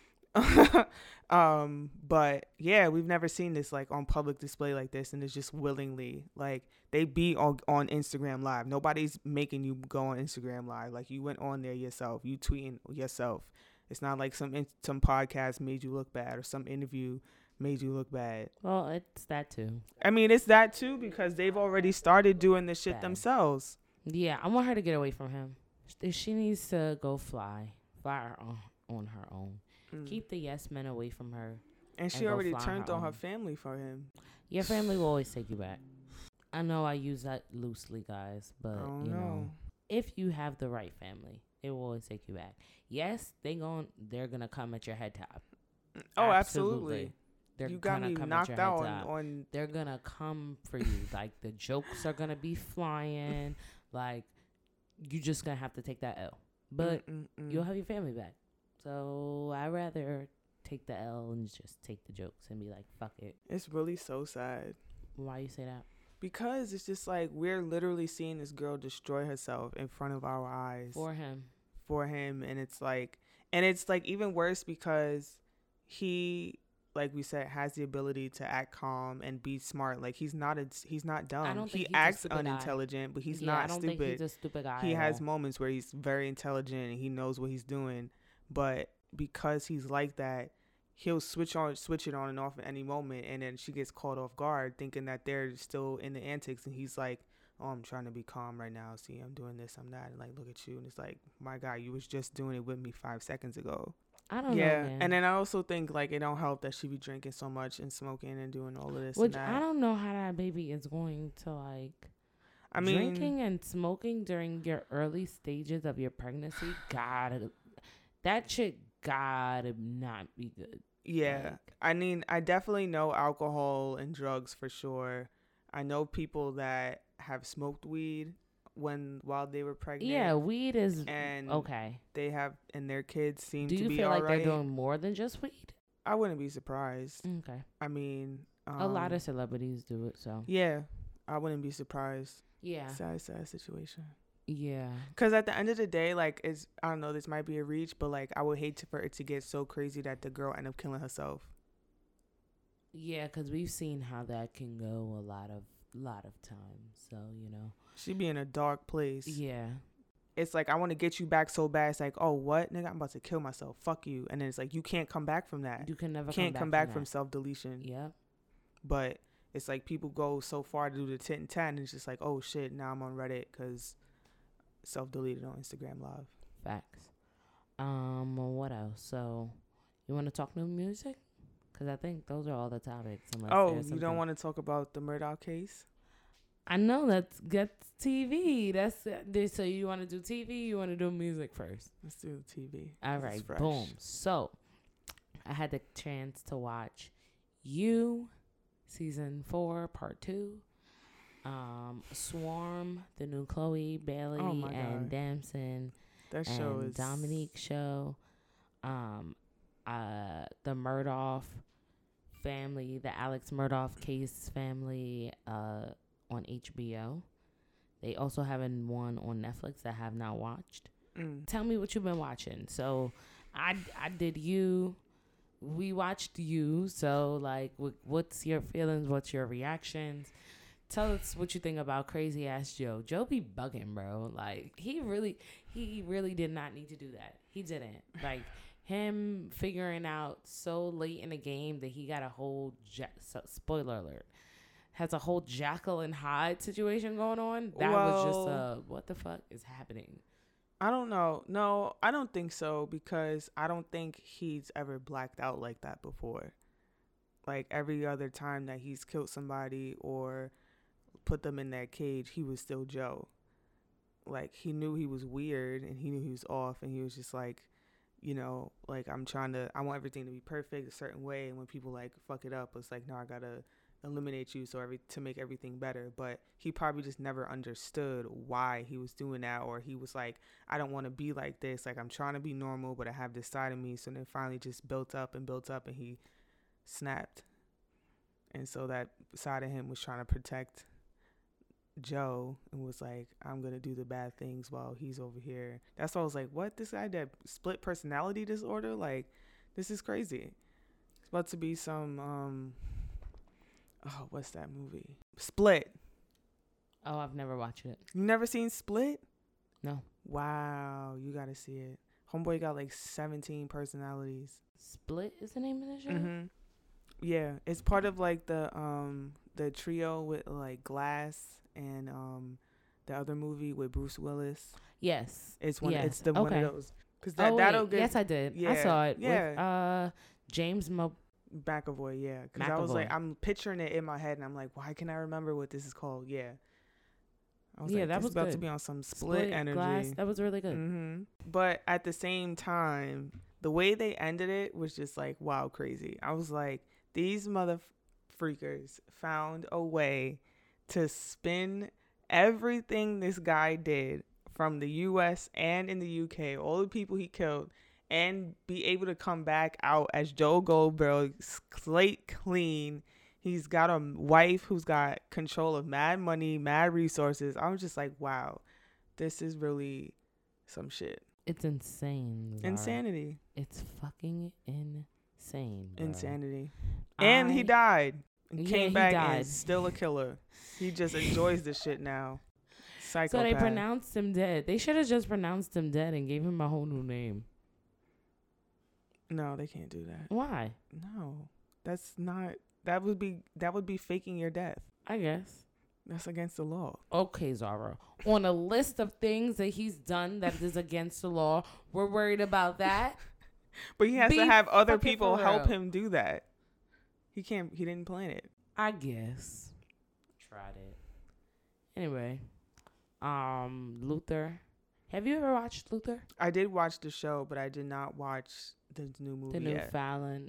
know. But yeah, we've never seen this like on public display like this, and it's just willingly, like, they be on Instagram Live. Nobody's making you go on Instagram Live. Like, you went on there yourself, you tweeting yourself. It's not like some podcast made you look bad or some interview made you look bad. Well, it's that too. I mean, it's that too, because they've already started doing this shit themselves. Yeah, I want her to get away from him. She needs to go fly her on her own. Keep the yes men away from her. And she already turned on her family for him. Your family will always take you back. I know I use that loosely, guys, but you know, if you have the right family, it will always take you back. Yes, they're gonna come at your head top. Oh, absolutely. You got me knocked out on. They're gonna come for you. Like, the jokes are gonna be flying. Like, you just gonna have to take that L. But you'll have your family back. So I'd rather take the L and just take the jokes and be like, fuck it. It's really so sad. Why you say that? Because it's just like, we're literally seeing this girl destroy herself in front of our eyes. For him. And it's like even worse because he, like we said, has the ability to act calm and be smart. Like, he's not dumb. He acts unintelligent, but he's not stupid. I don't think he's a stupid guy. He has moments where he's very intelligent and he knows what he's doing. But because he's like that, he'll switch it on and off at any moment, and then she gets caught off guard thinking that they're still in the antics, and he's like, oh, I'm trying to be calm right now. See, I'm doing this, I'm that, and like, look at you. And it's like, my God, you was just doing it with me 5 seconds ago. I don't know. Yeah, and then I also think, like, it don't help that she be drinking so much and smoking and doing all of this and that. I don't know how that baby is going to, like, drinking and smoking during your early stages of your pregnancy. God, that shit gotta not be good. Yeah. Like, I mean, I definitely know alcohol and drugs for sure. I know people that have smoked weed while they were pregnant. Yeah, weed is and okay. They have, and their kids seem to be all right. Do you feel like they're doing more than just weed? I wouldn't be surprised. Okay. I mean, a lot of celebrities do it, so. Yeah, I wouldn't be surprised. Yeah. Sad situation. Yeah. Because at the end of the day, like, I don't know, this might be a reach, but, like, I would hate for it to get so crazy that the girl end up killing herself. Yeah, because we've seen how that can go a lot of times. So, you know. She be in a dark place. Yeah. It's like, I want to get you back so bad. It's like, oh, what? Nigga, I'm about to kill myself. Fuck you. And then it's like, you can't come back from that. You can never come back from self-deletion. Yeah. But it's like, people go so far to do the tit and tat, and it's just like, oh, shit, now I'm on Reddit because self-deleted on Instagram Live. Facts. What else? So, you want to talk new music? Because I think those are all the topics. Oh, you don't want to talk about the Murdaugh case? I know that's TV. So you want to do TV? You want to do music first? Let's do TV. All right, boom. So I had the chance to watch You season 4 part 2. Swarm, the new Chloe Bailey and Damson. That show is Dominique show. The Murdaugh family, the Alex Murdaugh case family, on HBO. They also have one on Netflix that I have not watched. Tell me what you've been watching. So I did You. We watched You. So like, what's your feelings? What's your reactions? Tell us what you think about Crazy Ass Joe. Joe be bugging, bro. Like, he really did not need to do that. He didn't. Like, him figuring out so late in the game that he got a whole, spoiler alert, has a whole Jekyll and Hyde situation going on. That was just what the fuck is happening? I don't know. No, I don't think so, because I don't think he's ever blacked out like that before. Like, every other time that he's killed somebody or put them in that cage, he was still Joe. Like, he knew he was weird and he knew he was off, and he was just like, you know, like, I want everything to be perfect a certain way, and when people like fuck it up, it's like, no, I gotta eliminate you to make everything better. But he probably just never understood why he was doing that, or he was like, I don't want to be like this, like, I'm trying to be normal, but I have this side of me. So then finally just built up, and he snapped. And so that side of him was trying to protect Joe and was like, I'm gonna do the bad things while he's over here. That's why I was like, what, this guy that split personality disorder? Like, this is crazy. It's about to be some what's that movie? Split. Oh, I've never watched it. You never seen Split? No. Wow, you gotta see it. Homeboy got like 17 personalities. Split is the name of the show? Mm-hmm. Yeah, it's part of like the trio with like Glass and the other movie with Bruce Willis. Yes. It's one. Yes. It's the one of those. Cause yes, I did. Yeah, I saw it. Yeah. With James McAvoy. Yeah. Because I was like, I'm picturing it in my head, and I'm like, why can't I remember what this is called? Yeah. I was like, that was about good. To be on some Split energy. Glass, that was really good. Mm-hmm. But at the same time, the way they ended it was just like, wow, crazy. I was like, these mother freakers found a way to spin everything this guy did from the U.S. and in the U.K., all the people he killed, and be able to come back out as Joe Goldberg, slate clean. He's got a wife who's got control of mad money, mad resources. I was just like, wow, this is really some shit. It's insane. Zara. Insanity. It's fucking insane. Bro. Insanity. And he died. And came back and is still a killer. He just enjoys this shit now. Psychopath. So they pronounced him dead. They should have just pronounced him dead and gave him a whole new name. No, they can't do that. Why? No. That's not. That would be faking your death. I guess. That's against the law. Okay, Zara. On a list of things that he's done that is against the law, we're worried about that. But he has to have other people help him do that. He didn't plan it. I guess. Tried it. Anyway, Luther. Have you ever watched Luther? I did watch the show, but I did not watch the new movie. The new Fallen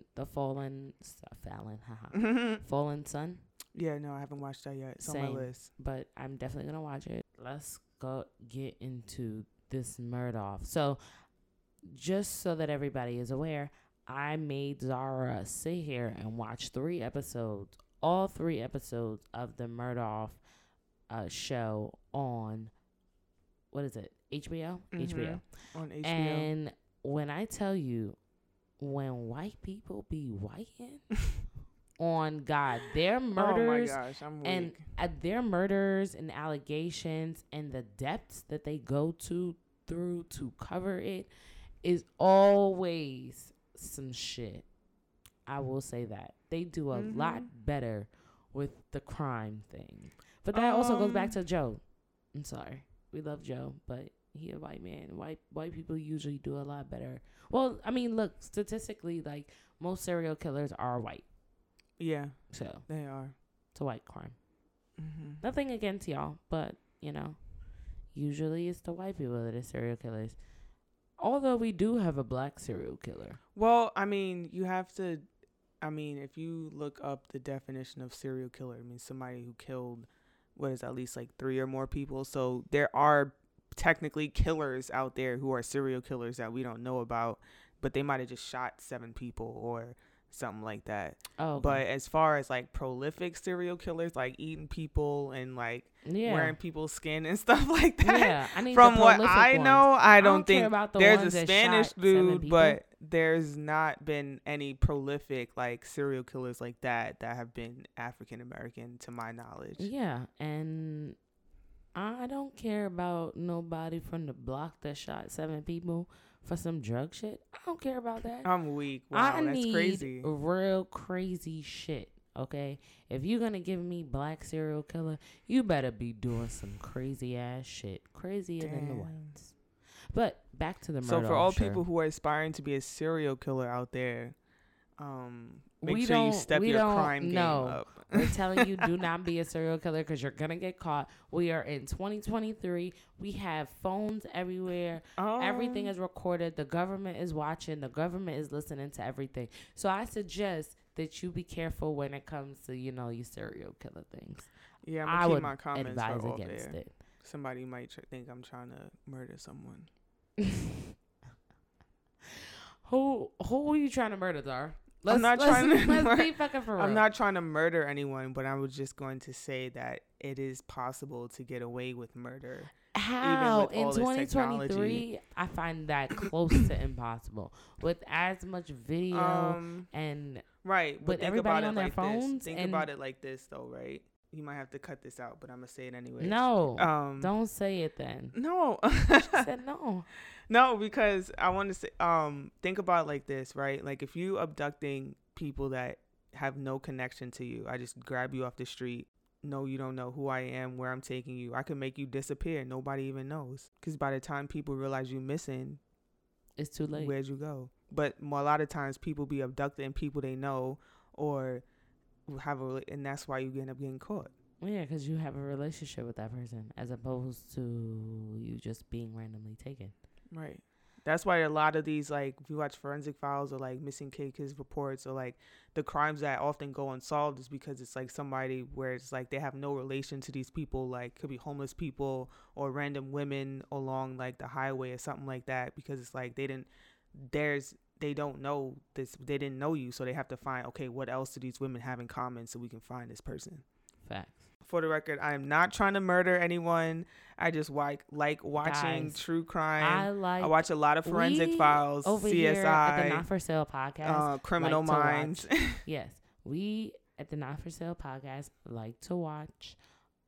Son. Yeah, no, I haven't watched that yet. It's on my list. But I'm definitely gonna watch it. Let's go get into this Murdoch. So, just so that everybody is aware, I made Zara sit here and watch 3 episodes, all 3 episodes of the Murdoch show on, what is it? HBO? Mm-hmm. HBO. On HBO. And when I tell you, when white people be whiting on God, their murders, oh my gosh, I'm weak. And at their murders and allegations and the depths that they go through to cover it is always some shit. I will say that they do a lot better with the crime thing, but that also goes back to Joe. I'm sorry, we love Joe, but he a white man. White people usually do a lot better. Well, I mean, look, statistically, like, most serial killers are white. Yeah, so they are. It's a white crime. Nothing against y'all, but usually it's the white people that are serial killers. Although we do have a black serial killer. Well, I mean, if you look up the definition of serial killer, I mean, somebody who killed, at least like 3 or more people. So there are technically killers out there who are serial killers that we don't know about, but they might have just shot 7 people or something like that. Oh, okay. But as far as like prolific serial killers, like eating people and like wearing people's skin and stuff like that, Yeah, I need from the what prolific I know, ones. I I don't care think about the there's ones a that Spanish shot 7 dude, people. but there's not been any prolific like serial killers like that have been African American to my knowledge. Yeah, and I don't care about nobody from the block that shot 7 people for some drug shit. I don't care about that. I'm weak. Wow, I that's need crazy. real crazy shit, okay? If you're going to give me black serial killer, you better be doing some crazy ass shit. Crazier than the whites. But back to the murder. So for all people who are aspiring to be a serial killer out there, make sure you step your crime game up. We're telling you, do not be a serial killer because you're going to get caught. We are in 2023. We have phones everywhere. Everything is recorded. The government is watching. The government is listening to everything. So I suggest that you be careful when it comes to, your serial killer things. Yeah, I'm I going to would keep my comments advise all against there. it. Somebody might think I'm trying to murder someone. Who are you trying to murder, Dar? Let's be fucking for real. I'm not trying to murder anyone, but I was just going to say that it is possible to get away with murder. How? In 2023, I find that close to impossible. With as much video and... Right. With everybody on their phones. Think about it like this, though, right? You might have to cut this out, but I'm going to say it anyway. No. Don't say it then. No. She said no. No, because I want to say, think about it like this, right? Like if you abducting people that have no connection to you, I just grab you off the street. No, you don't know who I am, where I'm taking you. I can make you disappear. Nobody even knows. Because by the time people realize you missing, it's too late. Where'd you go? But a lot of times people be abducting people they know or and that's why you end up getting caught. Yeah, because you have a relationship with that person as opposed to you just being randomly taken. Right. That's why a lot of these, like, if you watch Forensic Files or, like, missing cases reports or, like, the crimes that often go unsolved is because it's, like, somebody where it's, like, they have no relation to these people, like, could be homeless people or random women along, like, the highway or something like that because it's, like, they don't know this, they didn't know you, so they have to find, okay, what else do these women have in common so we can find this person. Facts. For the record, I am not trying to murder anyone. I just like watching true crime. I watch a lot of Forensic Files, over CSI, here at the Not For Sale podcast, Criminal Minds. Yes, we at the Not For Sale podcast like to watch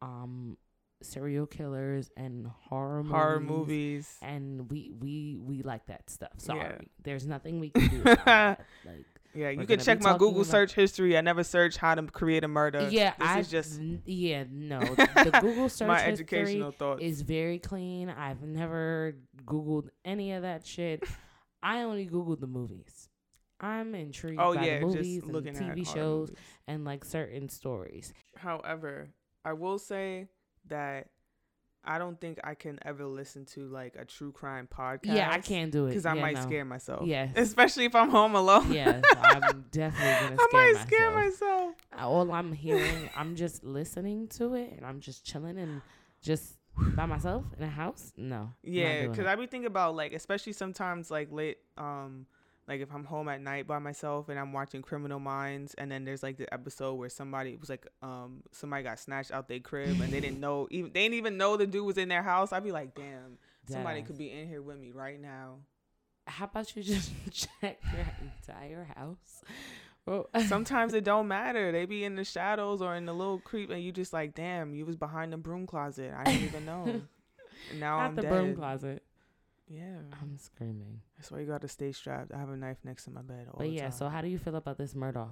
serial killers and horror movies, and we like that stuff. Sorry, there's nothing we can do about that. Like. Yeah, you can check my Google search history. I never searched how to create a murder. Yeah, no. The Google search my history educational thoughts is very clean. I've never Googled any of that shit. I only Googled the movies. I'm intrigued by the movies and the TV shows and like certain stories. However, I will say that I don't think I can ever listen to like a true crime podcast. Yeah, I can't do it because I might scare myself. Yes, especially if I'm home alone. Yes, I'm definitely gonna scare myself. All I'm hearing, I'm just listening to it, and I'm just chilling and just by myself in a house. No. Yeah, because I be thinking about like, especially sometimes like late, like if I'm home at night by myself and I'm watching Criminal Minds, and then there's like the episode where somebody got snatched out their crib and they didn't even know the dude was in their house. I'd be like, damn, somebody could be in here with me right now. How about you just check your entire house? Well, sometimes it don't matter. They be in the shadows or in the little creep, and you just like, damn, you was behind the broom closet. I didn't even know. And now I'm dead. Not the broom closet. Yeah. I'm screaming. That's why you got to stay strapped. I have a knife next to my bed all the time. So how do you feel about this Murdoch?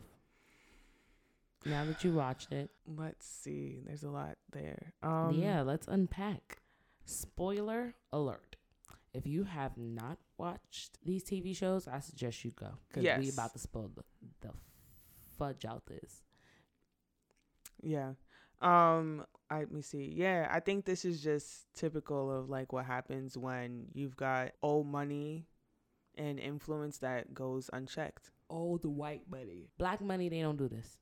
Now that you watched it. Let's see. There's a lot there. Yeah, let's unpack. Spoiler alert. If you have not watched these TV shows, I suggest you go. Because we about to spoil the fudge out this. Yeah. Let me see. Yeah, I think this is just typical of like what happens when you've got old money and influence that goes unchecked. Old white money. Black money, they don't do this.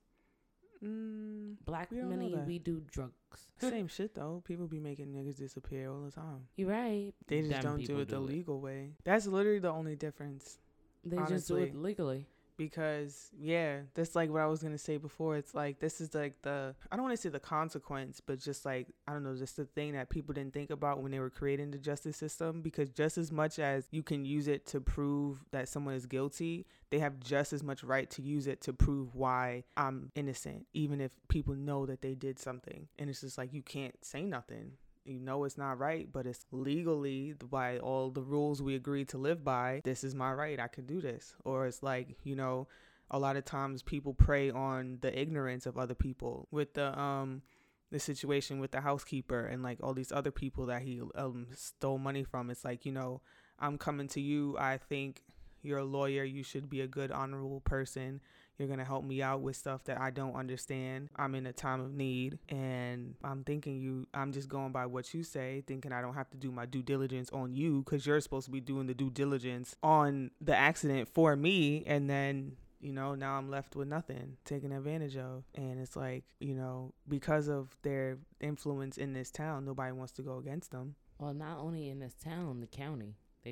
Black money, we do drugs. Same shit though. People be making niggas disappear all the time. You're right. They just don't do it the legal way. That's literally the only difference. They just do it legally. because that's like what I was gonna say before. It's like this is like I don't want to say the consequence, but just like, I don't know, just the thing that people didn't think about when they were creating the justice system. Because just as much as you can use it to prove that someone is guilty, they have just as much right to use it to prove why I'm innocent, even if people know that they did something. And it's just like, you can't say nothing. You know it's not right, but it's legally, by all the rules we agreed to live by, this is my right, I can do this. Or it's like, you know, a lot of times people prey on the ignorance of other people with the situation with the housekeeper and like all these other people that he stole money from. It's like, you know, I'm coming to you, I think you're a lawyer, you should be a good, honorable person. You're going to help me out with stuff that I don't understand. I'm in a time of need, and I'm just going by what you say, thinking I don't have to do my due diligence on you because you're supposed to be doing the due diligence on the accident for me. And then, you know, now I'm left with nothing, taken advantage of. And it's like, you know, because of their influence in this town, nobody wants to go against them. Well, not only in this town, the county. They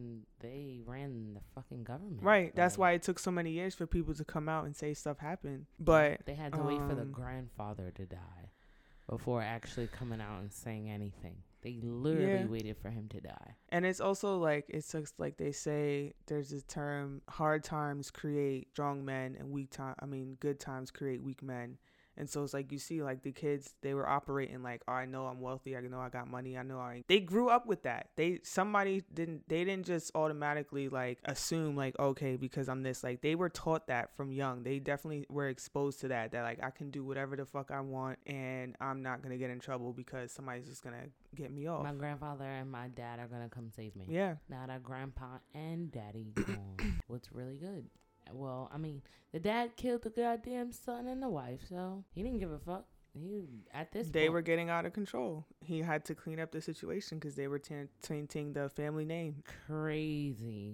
ran the fucking government. Right. That's why it took so many years for people to come out and say stuff happened. But they had to wait for the grandfather to die before actually coming out and saying anything. They literally waited for him to die. And it's also like, it's just like they say, there's this term, hard times create strong men and good times create weak men. And so it's like, you see, like, the kids, they were operating like, oh, I know I'm wealthy. I know I got money. They grew up with that. They didn't just automatically like assume like, okay, because I'm this, like, they were taught that from young. They definitely were exposed to that like, I can do whatever the fuck I want and I'm not going to get in trouble because somebody's just going to get me off. My grandfather and my dad are going to come save me. Yeah. Now that grandpa and daddy gone, what's really good? Well, I mean, the dad killed the goddamn son and the wife, so he didn't give a fuck. They were getting out of control. He had to clean up the situation because they were tainting the family name. Crazy.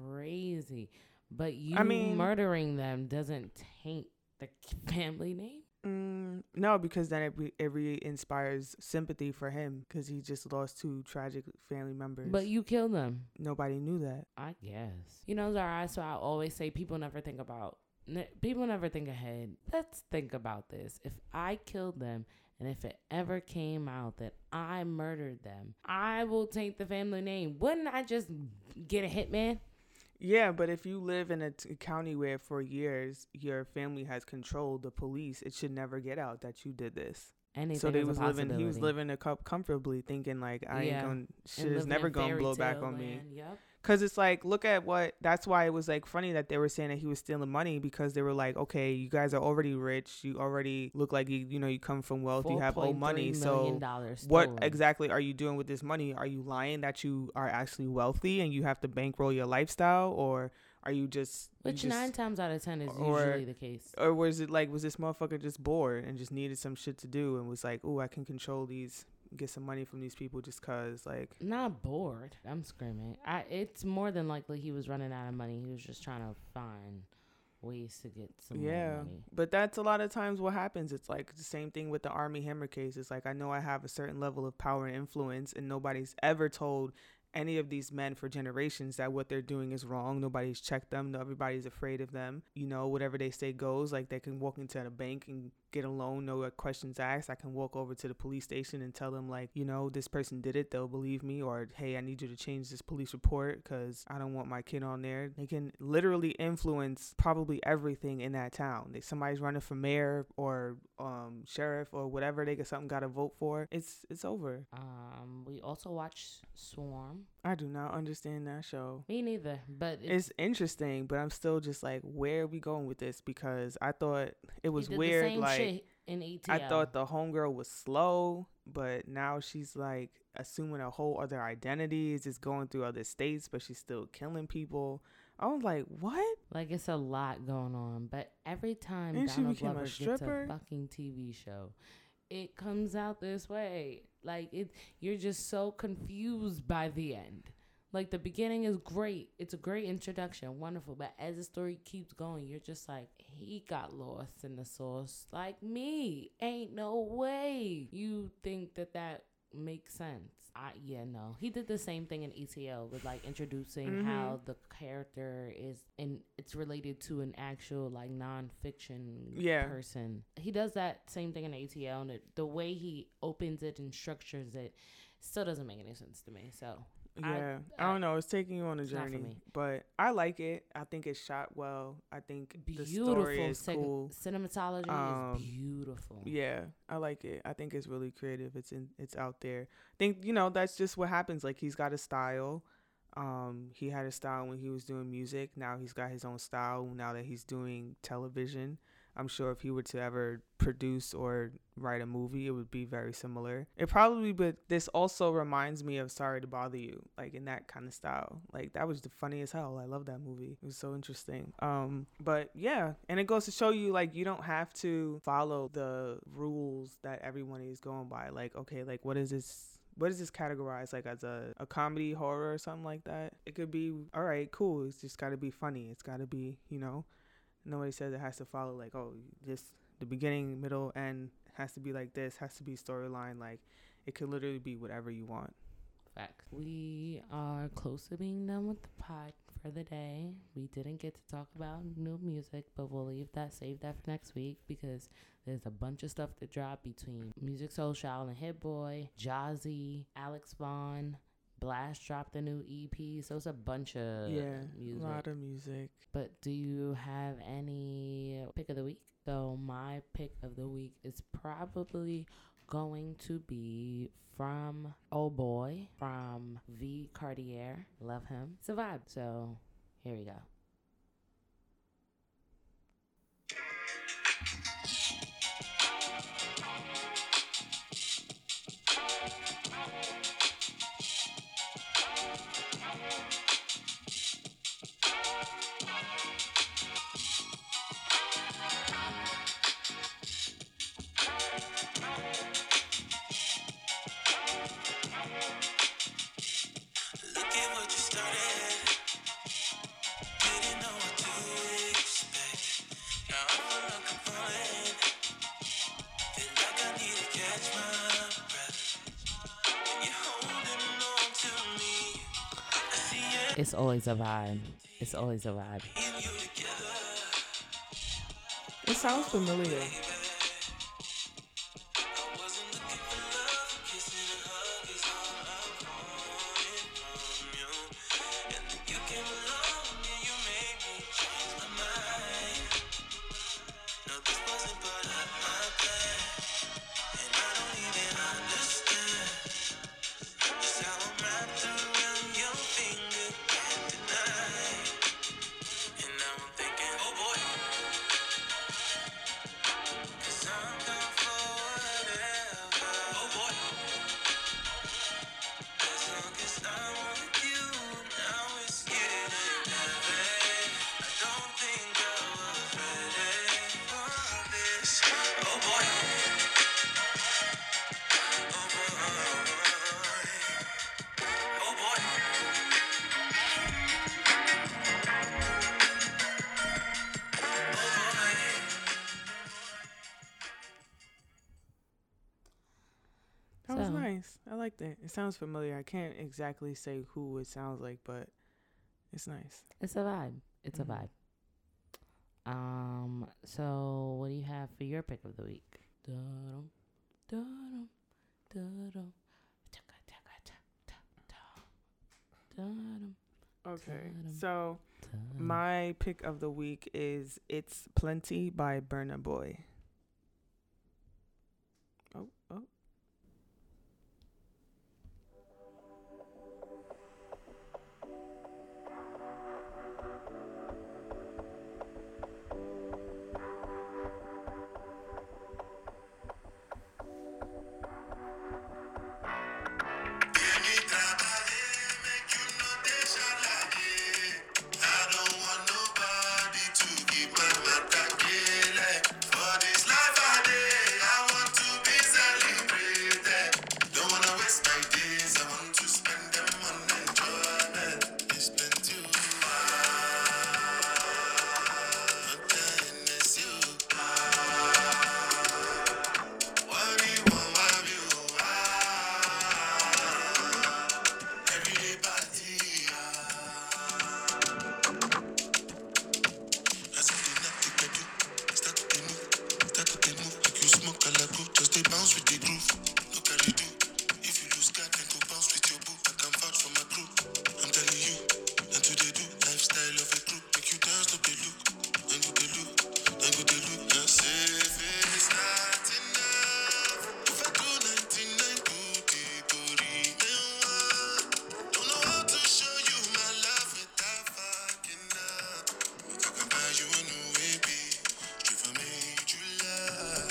But murdering them doesn't taint the family name? No, because then it inspires sympathy for him because he just lost 2 tragic family members. But you killed them. Nobody knew that. I guess. You know, Zara, so I always say people never think ahead. Let's think about this. If I killed them and if it ever came out that I murdered them, I will taint the family name. Wouldn't I just get a hitman? Yeah, but if you live in a county where for years your family has controlled the police, it should never get out that you did this. So he was living comfortably, thinking like, shit is never gonna blow back on me. Yep. Cause it's like, that's why it was like funny that they were saying that he was stealing money, because they were like, okay, you guys are already rich, you already look like you come from wealth, you have old money, so what exactly are you doing with this money? Are you lying that you are actually wealthy and you have to bankroll your lifestyle, or are you just... Which 9 times out of 10 is usually the case. Or was it like, was this motherfucker just bored and just needed some shit to do and was like, oh, I can control these, get some money from these people just cause, like... Not bored. I'm screaming. It's more than likely he was running out of money. He was just trying to find ways to get some more money. But that's a lot of times what happens. It's like the same thing with the Armie Hammer case. It's like, I know I have a certain level of power and influence, and nobody's ever told any of these men for generations that what they're doing is wrong. Nobody's checked them. Everybody's afraid of them. You know, whatever they say goes. Like, they can walk into a bank and get a loan, no questions asked. I can walk over to the police station and tell them, like, you know, this person did it. They'll believe me. Or, hey, I need you to change this police report because I don't want my kid on there. They can literally influence probably everything in that town. Somebody's running for mayor or sheriff or whatever. They get something got to vote for. It's over. We also watched Swarm. I do not understand that show. Me neither, but it's interesting, but I'm still just like, where are we going with this? Because I thought it was weird. The same like shit in ATL. I thought the homegirl was slow, but now she's like assuming a whole other identity, is just going through other states, but she's still killing people. I was like, what? Like, it's a lot going on, but every time Donald Glover gets a fucking TV show, it comes out this way. Like, you're just so confused by the end. Like, the beginning is great. It's a great introduction. Wonderful. But as the story keeps going, you're just like, he got lost in the sauce like me. Ain't no way you think that make sense. No. He did the same thing in ETL with like introducing how the character is, and it's related to an actual like nonfiction person. He does that same thing in ETL, and the way he opens it and structures it still doesn't make any sense to me. So I don't know. It's taking you on a journey, but I like it. I think it's shot well. I think the story is cool. Cinematology is beautiful. Yeah, I like it. I think it's really creative. It's out there. I think that's just what happens. Like he's got a style. He had a style when he was doing music. Now he's got his own style. Now that he's doing television. I'm sure if he were to ever produce or write a movie, it would be very similar. But this also reminds me of Sorry to Bother You, like in that kind of style. Like that was the funny as hell. I love that movie. It was so interesting. But yeah, and it goes to show you like you don't have to follow the rules that everyone is going by. Like, okay, like what is this categorized like as a comedy, horror, or something like that? It could be, all right, cool. It's just got to be funny. It's got to be, nobody says it has to follow like, oh, this the beginning, middle, end has to be like this, has to be storyline. Like it could literally be whatever you want. Facts. We are close to being done with the pod for the day. We didn't get to talk about new music, but we'll save that for next week because there's a bunch of stuff to drop between Music Social and Hit Boy, Jazzy, Alex Vaughn. Blast dropped a new EP, so it's a bunch of music. A lot of music. But do you have any pick of the week? So my pick of the week is probably going to be from Oh Boy, from V Cartier. Love him. It's a vibe. So here we go. It's always a vibe. It's always a vibe. It sounds familiar. That was nice. I liked it. It sounds familiar. I can't exactly say who it sounds like, but it's nice. It's a vibe. It's a vibe. So what do you have for your pick of the week? Okay, so my pick of the week is It's Plenty by Burna Boy. Oh. they bounce with the groove. Look how they do. If you lose God, then go bounce with your boo. I can vouch for my crew. I'm telling you, and do they do lifestyle of a group. Make you dance, look they look, and go they look, and go they look. And say if it's not enough, if I do 99 booty, don't know how to show you my love without fucking up. But I can buy you a new baby, if I made you love.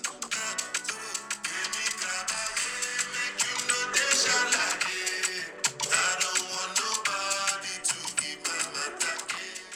Give me grab make you know they shall like it. I don't want nobody to keep my attacking.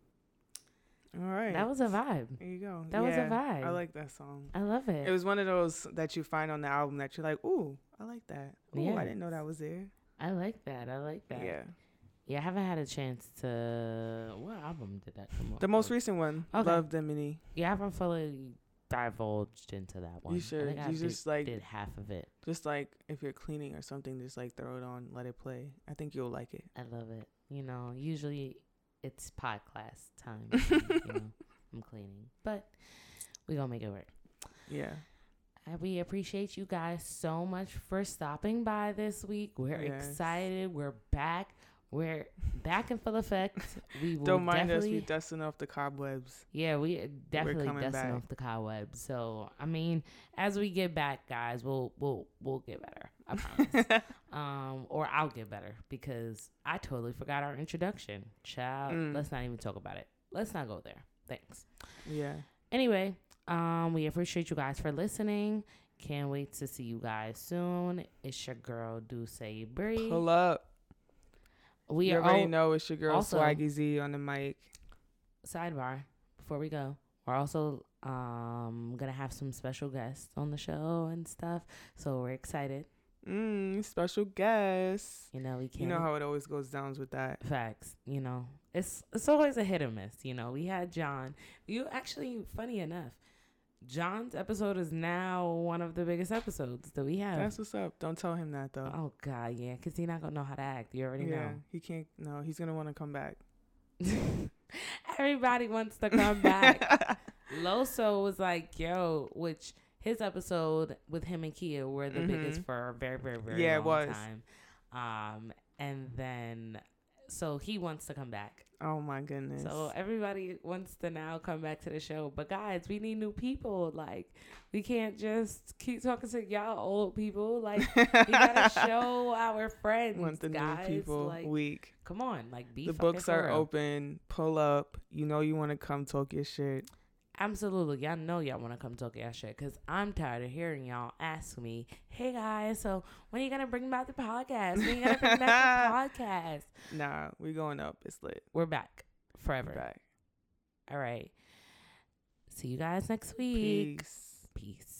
All right. That was a vibe. There you go. That was a vibe. I like that song. I love it. It was one of those that you find on the album that you're like, ooh, I like that. Ooh, Yeah. I didn't know that was there. I like that. Yeah. Yeah, I haven't had a chance to. What album did that come up? The most recent one, Okay. Love Diminy. Yeah, I haven't fully divulged into that one. You should. I think I You just like, did half of it. just like if you're cleaning or something, just like throw it on, let it play. I think you'll like it. I love it. You know, usually it's pod class time. You know, I'm cleaning, but we gonna make it work. Yeah. We appreciate you guys so much for stopping by this week. We're Yes. excited. We're back. We're back in full effect. We will Don't mind us. definitely, We dusting off the cobwebs. yeah, we definitely coming dusting back. off the cobwebs. So I mean, as we get back, guys, we'll get better. I promise. Or I'll get better because I totally forgot our introduction. Child, let's not even talk about it. Let's not go there. Thanks. Yeah. Anyway, we appreciate you guys for listening. Can't wait to see you guys soon. It's your girl, Duce Bree. Pull up. We You are already know it's your girl also- Swaggy Z on the mic. sidebar before we go. We're also gonna have some special guests on the show and stuff. So we're excited. Special guest. You know, we can't. You know how it always goes down with that. Facts. You know, it's always a hit or miss. You know, we had John. You actually, funny enough, John's episode is now one of the biggest episodes that we have. That's what's up. Don't tell him that though. Oh God, yeah, because he's not gonna know how to act. You already Yeah, know. he can't. No, he's gonna want to come back. Everybody wants to come back. Loso was like, yo, which his episode with him and Kia were the biggest for a very, very, very Yeah, it long was. time. And then, so he wants to come back. Oh my goodness. So everybody wants to now come back to the show. But guys, we need new people. Like, we can't just keep talking to y'all old people. Like, we gotta show our friends, Want the guys. new people Like, week. come on, like, be The fucking books for are real. open. Pull up. You know you want to come talk your shit. Absolutely. Y'all know y'all want to come talk y'all shit because I'm tired of hearing y'all ask me, hey guys, so when are you going to bring back the podcast? When are you going to bring back the podcast? Nah, we going up. It's lit. We're back forever. Back. All right. See you guys next week. Peace. Peace.